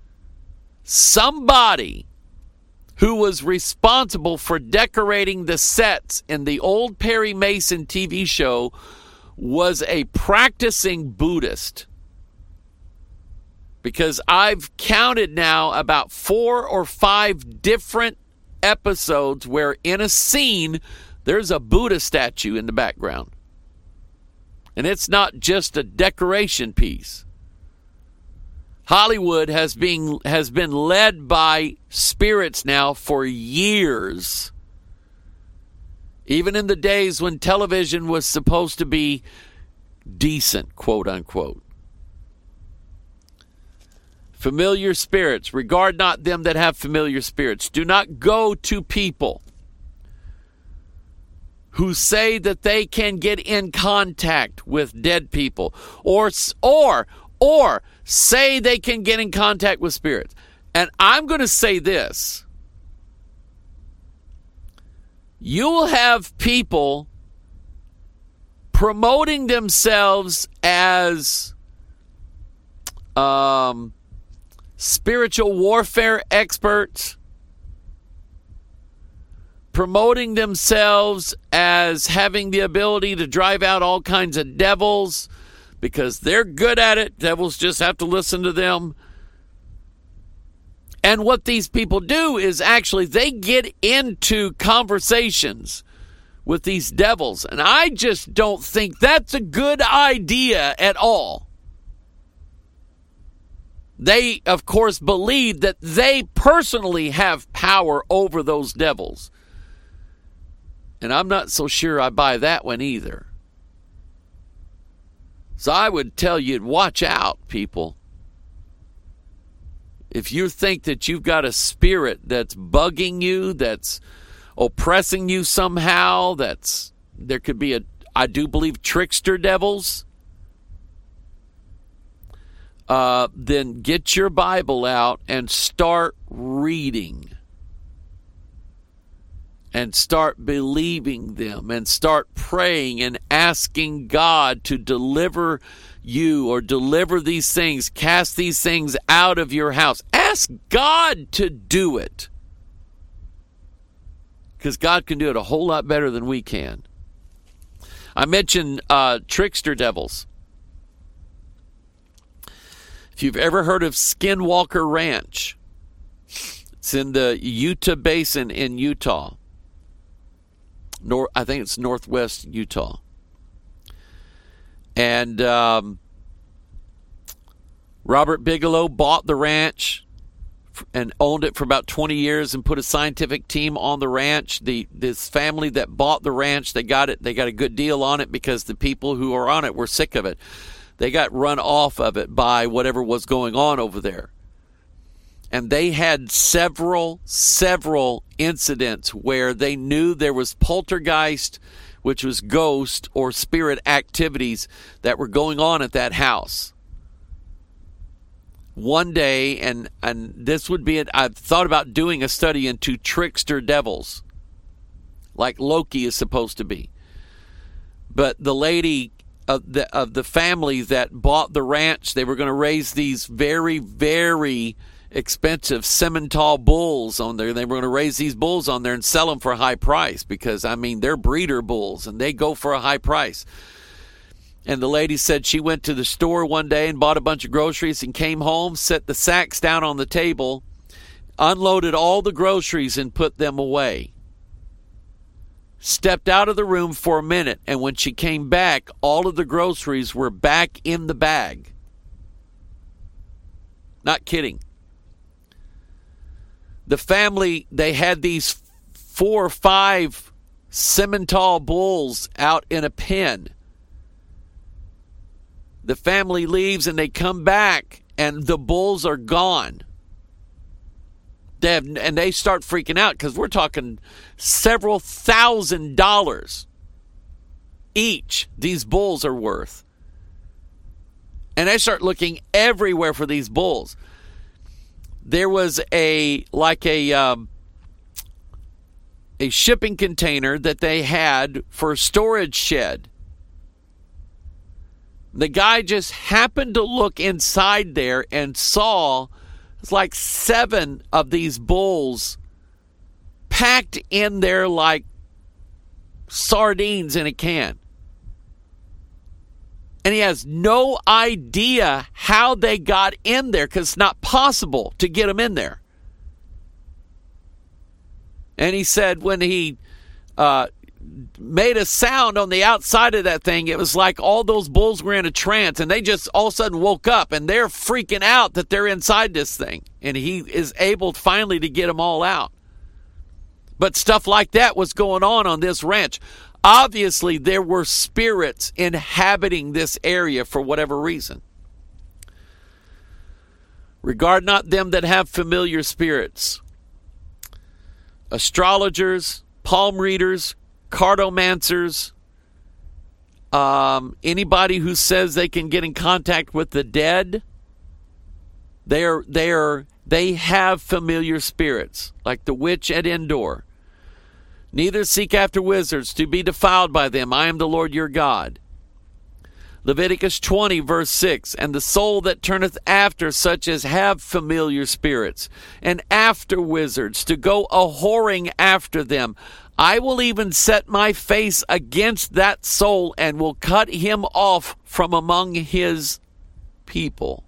somebody who was responsible for decorating the sets in the old Perry Mason TV show was a practicing Buddhist. Because I've counted now about 4 or 5 different episodes where in a scene there's a Buddha statue in the background. And it's not just a decoration piece. Hollywood has been led by spirits now for years. Even in the days when television was supposed to be decent, quote unquote. Familiar spirits. Regard not them that have familiar spirits. Do not go to people who say that they can get in contact with dead people, or say they can get in contact with spirits. And I'm going to say this. You will have people promoting themselves as spiritual warfare experts, promoting themselves as having the ability to drive out all kinds of devils because they're good at it. Devils just have to listen to them. And what these people do is actually they get into conversations with these devils. And I just don't think that's a good idea at all. They, of course, believe that they personally have power over those devils. And I'm not so sure I buy that one either. So I would tell you, watch out, people. If you think that you've got a spirit that's bugging you, that's oppressing you somehow, there could be I do believe trickster devils, then get your Bible out and start reading. And start believing them and start praying and asking God to deliver you or deliver these things, cast these things out of your house. Ask God to do it. Because God can do it a whole lot better than we can. I mentioned trickster devils. If you've ever heard of Skinwalker Ranch, it's in the Utah Basin in Utah. I think it's northwest Utah. And Robert Bigelow bought the ranch and owned it for about 20 years and put a scientific team on the ranch. This family that bought the ranch, they got a good deal on it because the people who are on it were sick of it. They got run off of it by whatever was going on over there. And they had several incidents where they knew there was poltergeist, which was ghost or spirit activities that were going on at that house. One day, and this would be it, I've thought about doing a study into trickster devils, like Loki is supposed to be. But the lady of the family that bought the ranch, they were going to raise these very, very expensive Simmental bulls on there. They were going to raise these bulls on there and sell them for a high price because, I mean, they're breeder bulls and they go for a high price. And the lady said she went to the store one day and bought a bunch of groceries and came home, set the sacks down on the table, unloaded all the groceries and put them away. Stepped out of the room for a minute, and when she came back, all of the groceries were back in the bag. Not kidding. The family, they had these 4 or 5 Simmental bulls out in a pen. The family leaves and they come back and the bulls are gone. And they start freaking out because we're talking several $1,000s each these bulls are worth. And they start looking everywhere for these bulls. There was a shipping container that they had for a storage shed. The guy just happened to look inside there and saw it's like 7 of these bulls packed in there like sardines in a can. And he has no idea how they got in there because it's not possible to get them in there. And he said when he made a sound on the outside of that thing, it was like all those bulls were in a trance and they just all of a sudden woke up and they're freaking out that they're inside this thing. And he is able finally to get them all out. But stuff like that was going on this ranch. Obviously, there were spirits inhabiting this area for whatever reason. Regard not them that have familiar spirits. Astrologers, palm readers, cartomancers, anybody who says they can get in contact with the dead, they have familiar spirits, like the witch at Endor. Neither seek after wizards to be defiled by them. I am the Lord your God. Leviticus 20, verse 6, and the soul that turneth after such as have familiar spirits, and after wizards, to go a-whoring after them, I will even set my face against that soul, and will cut him off from among his people.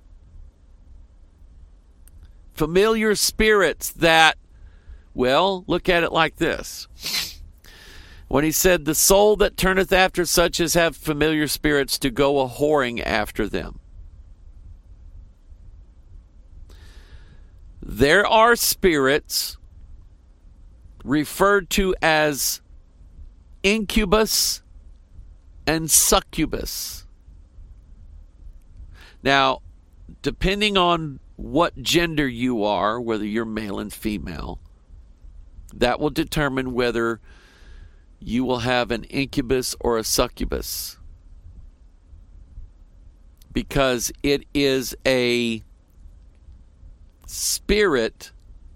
Familiar spirits that, well, look at it like this. When he said, the soul that turneth after such as have familiar spirits, to go a-whoring after them. There are spirits referred to as incubus and succubus. Now, depending on what gender you are, whether you're male and female, that will determine whether you will have an incubus or a succubus. Because it is a spirit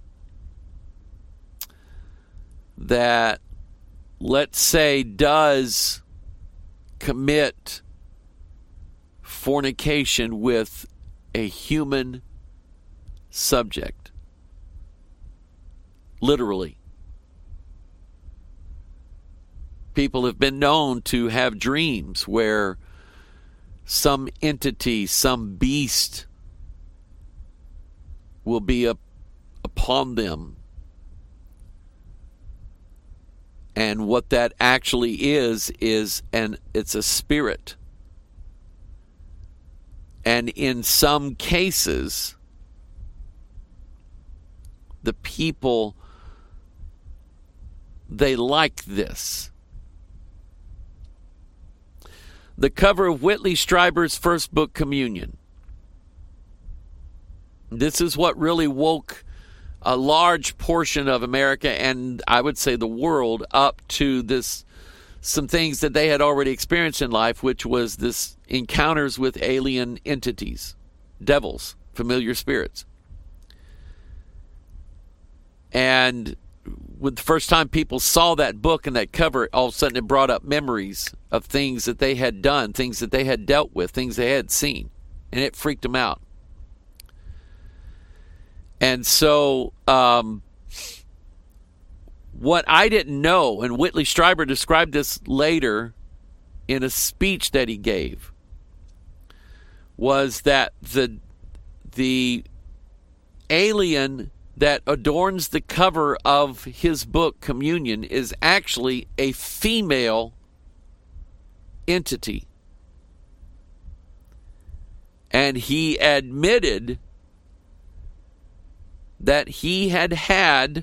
that, let's say, does commit fornication with a human subject. Literally. People have been known to have dreams where some entity, some beast will be upon them. And what that actually is it's a spirit. And in some cases, the people, they like this. The cover of Whitley Strieber's first book, Communion. This is what really woke a large portion of America, and I would say the world, up to some things that they had already experienced in life, which was this encounters with alien entities, devils, familiar spirits. And when the first time people saw that book and that cover, all of a sudden it brought up memories of things that they had done, things that they had dealt with, things they had seen, and it freaked them out. And so what I didn't know, and Whitley Strieber described this later in a speech that he gave, was that the alien that adorns the cover of his book, Communion, is actually a female entity. And he admitted that he had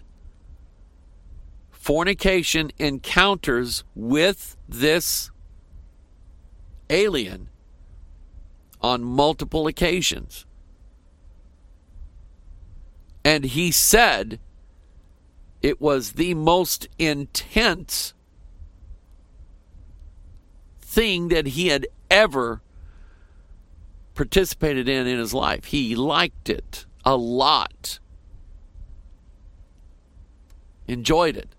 fornication encounters with this alien on multiple occasions. And he said it was the most intense thing that he had ever participated in his life. He liked it a lot. Enjoyed it.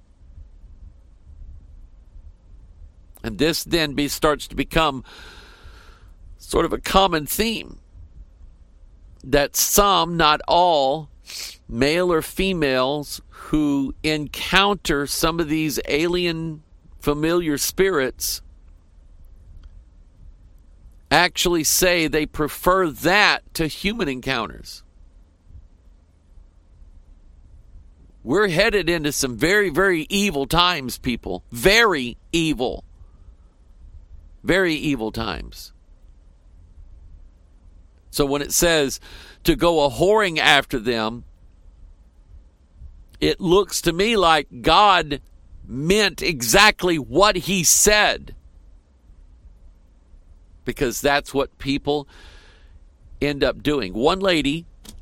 And this then starts to become sort of a common theme, that some, not all, male or females who encounter some of these alien familiar spirits actually say they prefer that to human encounters. We're headed into some very, very evil times, people. Very evil. Very evil times. So when it says to go a-whoring after them, it looks to me like God meant exactly what he said. Because that's what people end up doing. One lady,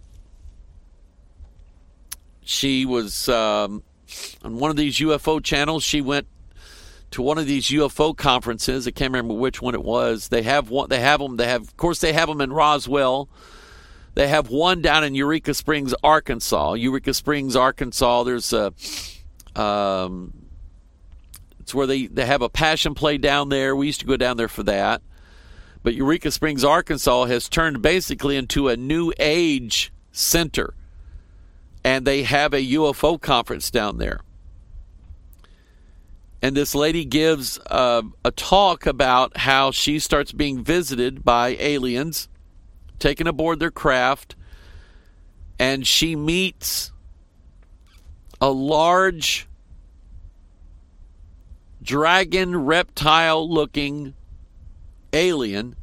she was on one of these UFO channels. She went to one of these UFO conferences. I can't remember which one it was. They have one. Of course, they have them in Roswell. They have one down in Eureka Springs, Arkansas. Eureka Springs, Arkansas. There's a, it's where they have a passion play down there. We used to go down there for that. But Eureka Springs, Arkansas has turned basically into a New Age center. And they have a UFO conference down there. And this lady gives a talk about how she starts being visited by aliens, taken aboard their craft, and she meets a large dragon reptile-looking alien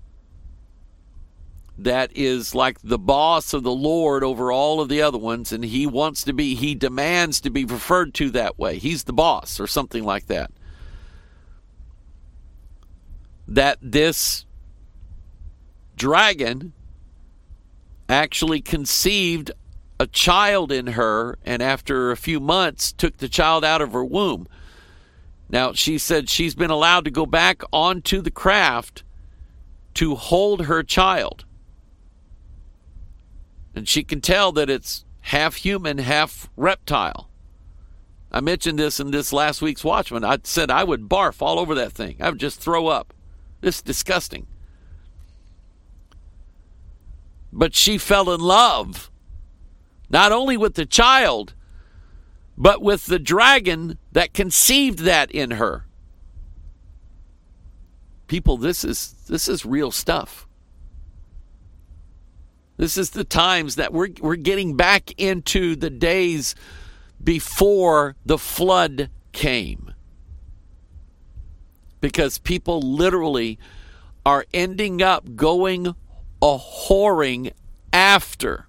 that is like the boss of the Lord over all of the other ones, and he demands to be referred to that way. He's the boss or something like that. That this dragon actually conceived a child in her, and after a few months took the child out of her womb. Now, she said she's been allowed to go back onto the craft to hold her child. And she can tell that it's half human, half reptile. I mentioned this in this last week's Watchman. I said I would barf all over that thing. I would just throw up. This is disgusting. But she fell in love, not only with the child, but with the dragon that conceived that in her. People, this is real stuff. This is the times that we're getting back into the days before the flood came. Because people literally are ending up going a-whoring after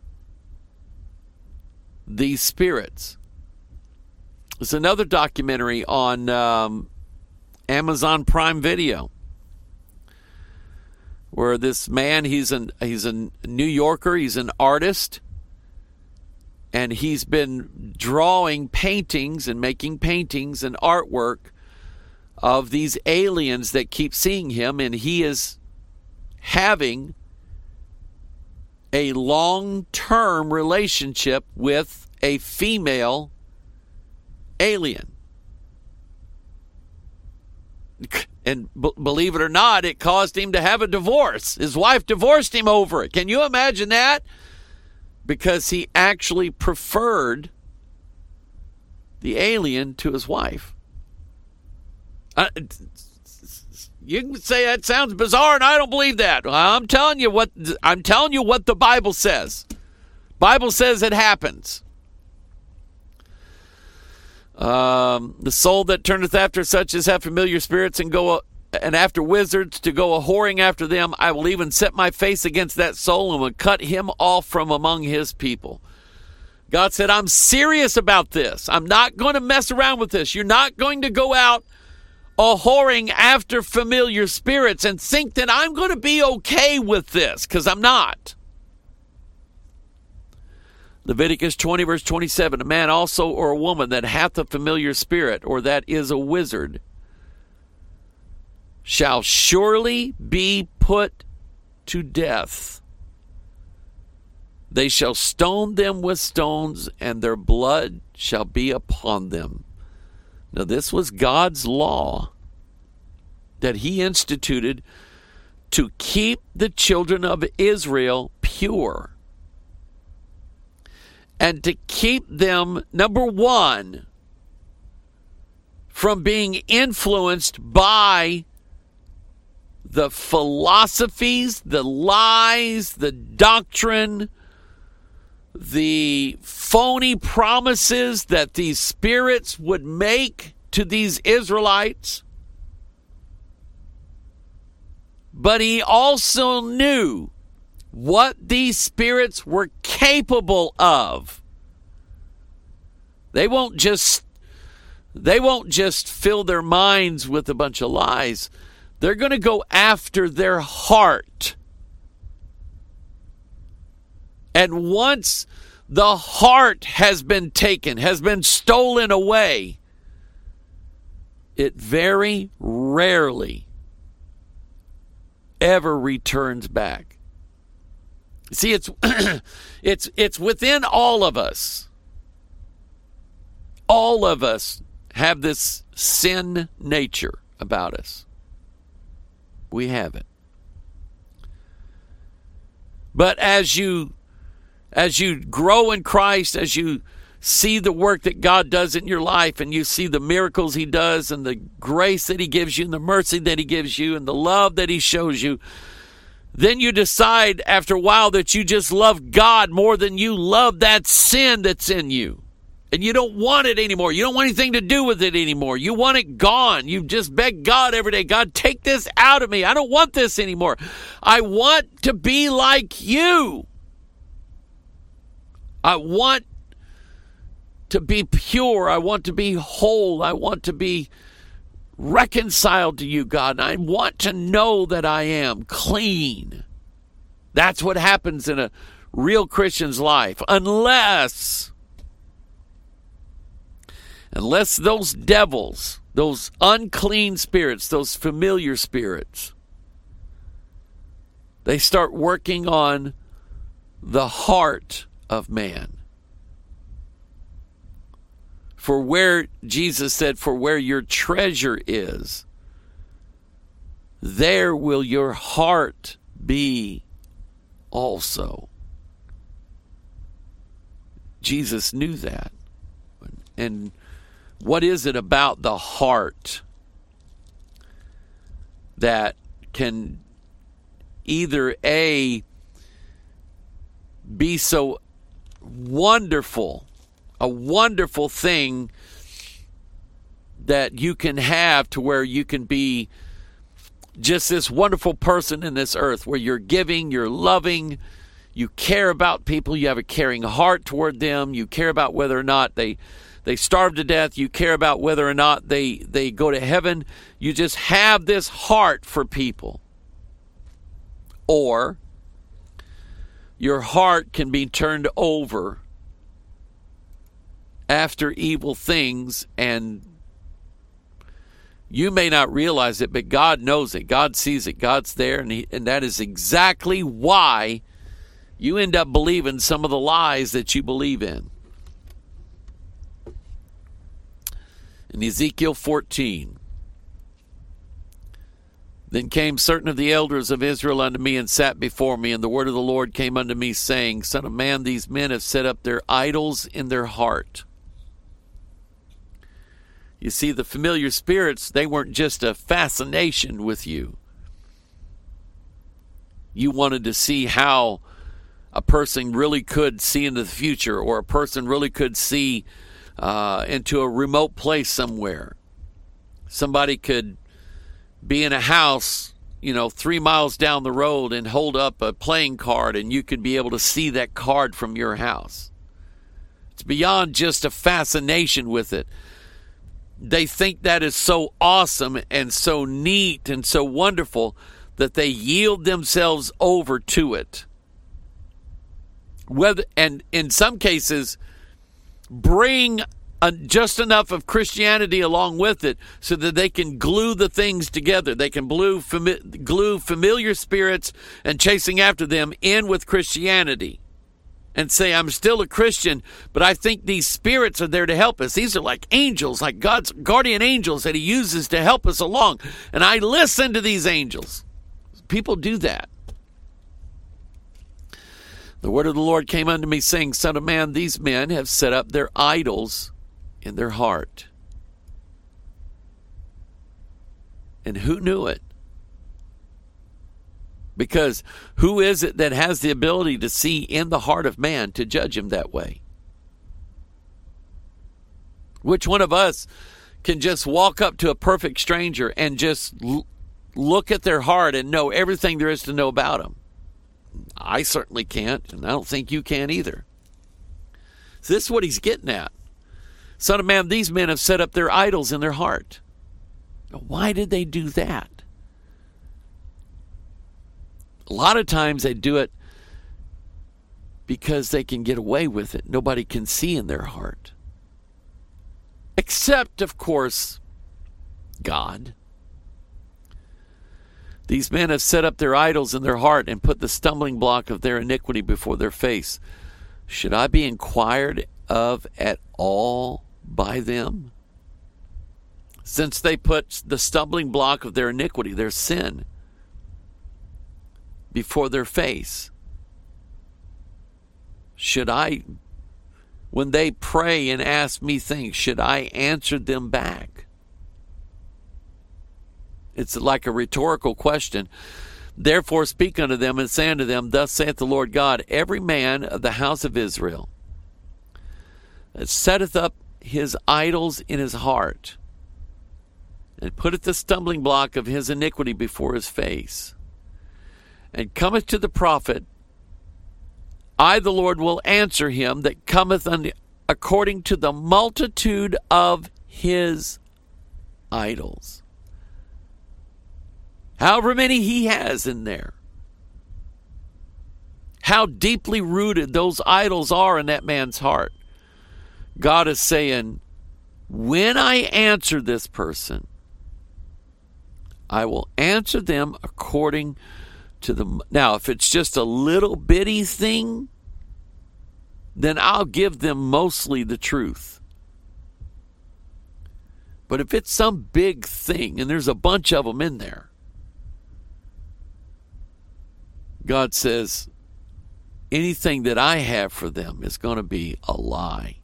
these spirits. There's another documentary on Amazon Prime Video where this man, he's a New Yorker, he's an artist, And he's been drawing paintings and making paintings and artwork of these aliens that keep seeing him, and he is having a long-term relationship with a female alien. And believe it or not, it caused him to have a divorce. His wife divorced him over it. Can you imagine that? Because he actually preferred the alien to his wife. You can say that sounds bizarre, and I don't believe that. I'm telling you what the Bible says. Bible says it happens. The soul that turneth after such as have familiar spirits and after wizards to go a whoring after them, I will even set my face against that soul and will cut him off from among his people. God said, I'm serious about this. I'm not going to mess around with this. You're not going to go out a whoring after familiar spirits and think that I'm going to be okay with this, because I'm not. Leviticus 20, verse 27, a man also or a woman that hath a familiar spirit, or that is a wizard, shall surely be put to death. They shall stone them with stones, and their blood shall be upon them. Now, this was God's law that he instituted to keep the children of Israel pure. And to keep them, number one, from being influenced by the philosophies, the lies, the doctrine, the phony promises that these spirits would make to these Israelites. But he also knew what these spirits were capable of. They won't just fill their minds with a bunch of lies. They're going to go after their heart. And once the heart has been taken, has been stolen away, it very rarely ever returns back. See, it's within all of us. All of us have this sin nature about us. We have it. But as you grow in Christ, as you see the work that God does in your life, and you see the miracles he does, and the grace that he gives you, and the mercy that he gives you, and the love that he shows you, then you decide after a while that you just love God more than you love that sin that's in you. And you don't want it anymore. You don't want anything to do with it anymore. You want it gone. You just beg God every day, God, take this out of me. I don't want this anymore. I want to be like you. I want to be pure. I want to be whole. I want to be reconciled to you, God. And I want to know that I am clean. That's what happens in a real Christian's life. Unless those devils, those unclean spirits, those familiar spirits, they start working on the heart of man. For where, Jesus said, for where your treasure is, there will your heart be also. Jesus knew that. And what is it about the heart that can either A, be so wonderful, a wonderful thing that you can have to where you can be just this wonderful person in this earth, where you're giving, you're loving, you care about people, you have a caring heart toward them, you care about whether or not they starve to death, you care about whether or not they go to heaven, you just have this heart for people. Or your heart can be turned over after evil things, and you may not realize it, but God knows it. God sees it. God's there, and that is exactly why you end up believing some of the lies that you believe in. In Ezekiel 14, then came certain of the elders of Israel unto me and sat before me, and the word of the Lord came unto me, saying, Son of man, these men have set up their idols in their heart. You see, the familiar spirits, they weren't just a fascination with you. You wanted to see how a person really could see into the future, or a person really could see into a remote place somewhere. Somebody could be in a house, 3 miles down the road and hold up a playing card, and you could be able to see that card from your house. It's beyond just a fascination with it. They think that is so awesome and so neat and so wonderful that they yield themselves over to it. And in some cases, bring just enough of Christianity along with it so that they can glue the things together. They can glue familiar spirits and chasing after them in with Christianity and say, I'm still a Christian, but I think these spirits are there to help us. These are like angels, like God's guardian angels that he uses to help us along. And I listen to these angels. People do that. The word of the Lord came unto me, saying, Son of man, these men have set up their idols in their heart. And who knew it? Because who is it that has the ability to see in the heart of man to judge him that way? Which one of us can just walk up to a perfect stranger and just look at their heart and know everything there is to know about them? I certainly can't, and I don't think you can either. So this is what he's getting at. Son of man, these men have set up their idols in their heart. Why did they do that? A lot of times they do it because they can get away with it. Nobody can see in their heart. Except, of course, God. These men have set up their idols in their heart and put the stumbling block of their iniquity before their face. Should I be inquired of at all by them? Since they put the stumbling block of their iniquity, their sin, before their face, should I, when they pray and ask me things, should I answer them back? It's like a rhetorical question. Therefore speak unto them and say unto them, Thus saith the Lord God, every man of the house of Israel that setteth up his idols in his heart, and putteth the stumbling block of his iniquity before his face, and cometh to the prophet, I the Lord will answer him that cometh according to the multitude of his idols. However many he has in there. How deeply rooted those idols are in that man's heart. God is saying, when I answer this person, I will answer them according to the... Now, if it's just a little bitty thing, then I'll give them mostly the truth. But if it's some big thing, and there's a bunch of them in there, God says, anything that I have for them is going to be a lie.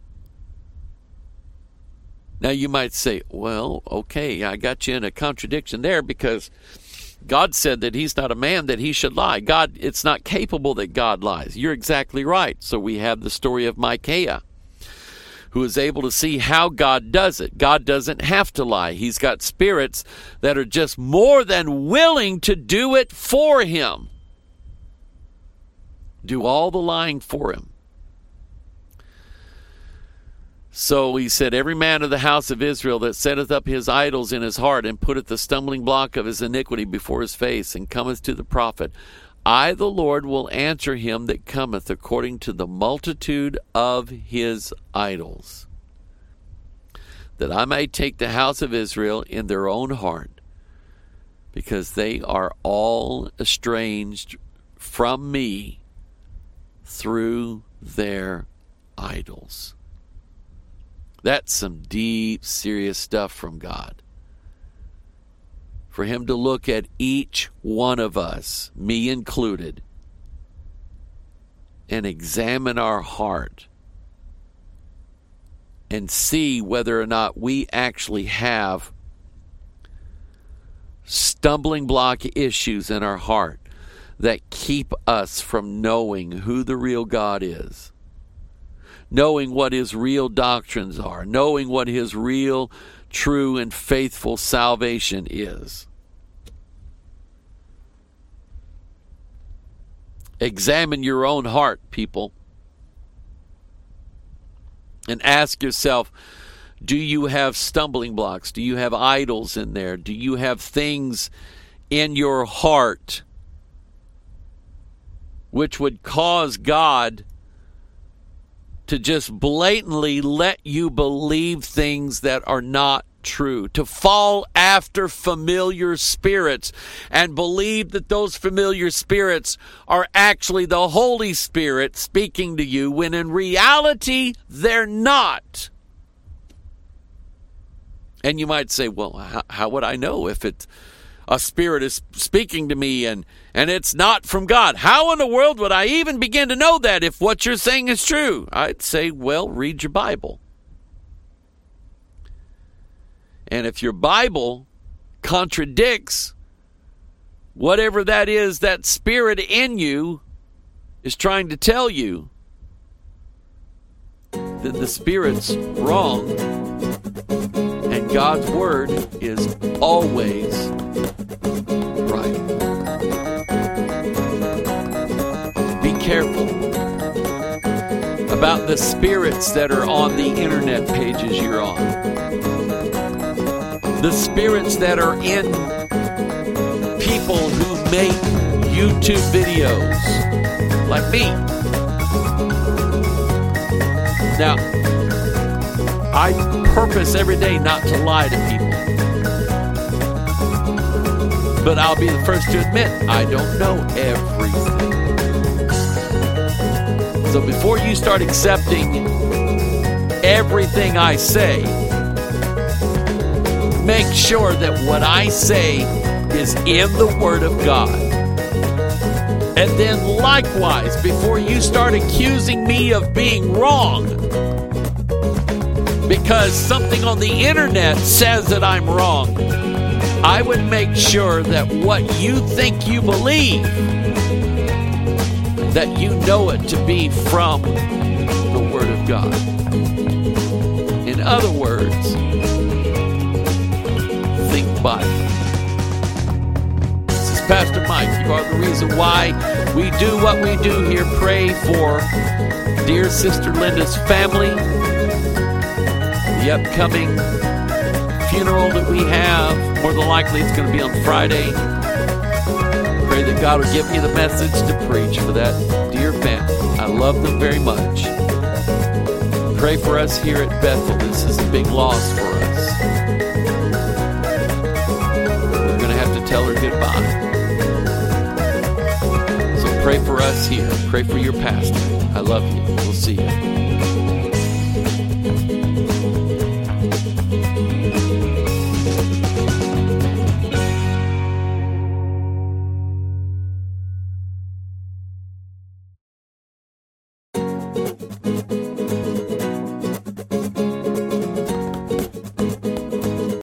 Now you might say, well, okay, I got you in a contradiction there, because God said that he's not a man that he should lie. God, it's not capable that God lies. You're exactly right. So we have the story of Micaiah, who is able to see how God does it. God doesn't have to lie. He's got spirits that are just more than willing to do it for him. Do all the lying for him. So he said, every man of the house of Israel that setteth up his idols in his heart, and putteth the stumbling block of his iniquity before his face, and cometh to the prophet, I the Lord will answer him that cometh according to the multitude of his idols. that I may take the house of Israel in their own heart, because they are all estranged from me through their idols. That's some deep, serious stuff from God. For him to look at each one of us, me included, and examine our heart and see whether or not we actually have stumbling block issues in our heart that keep us from knowing who the real God is, knowing what his real doctrines are, knowing what his real, true, and faithful salvation is. Examine your own heart, people, and ask yourself, do you have stumbling blocks? Do you have idols in there? Do you have things in your heart which would cause God to just blatantly let you believe things that are not true, to fall after familiar spirits and believe that those familiar spirits are actually the Holy Spirit speaking to you, when in reality they're not? And you might say, well, how would I know if it's a spirit is speaking to me and it's not from God? How in the world would I even begin to know that if what you're saying is true? I'd say, well, read your Bible. And if your Bible contradicts whatever that is, that spirit in you is trying to tell you, then the spirit's wrong. And God's word is always right. Be careful about the spirits that are on the internet pages you're on. The spirits that are in people who make YouTube videos, like me. Now, I purpose every day not to lie to people. But I'll be the first to admit, I don't know everything. So before you start accepting everything I say, make sure that what I say is in the Word of God. And then likewise, before you start accusing me of being wrong, because something on the internet says that I'm wrong, I would make sure that what you think you believe, that you know it to be from the Word of God. In other words, think Bible. This is Pastor Mike. You are the reason why we do what we do here. Pray for dear Sister Linda's family, the upcoming funeral that we have. More than likely it's going to be on Friday. Pray that God will give me the message to preach for that dear family. I love them very much. Pray for us here at Bethel. This is a big loss for us. We're going to have to tell her goodbye. So pray for us here. Pray for your pastor. I love you. We'll see you.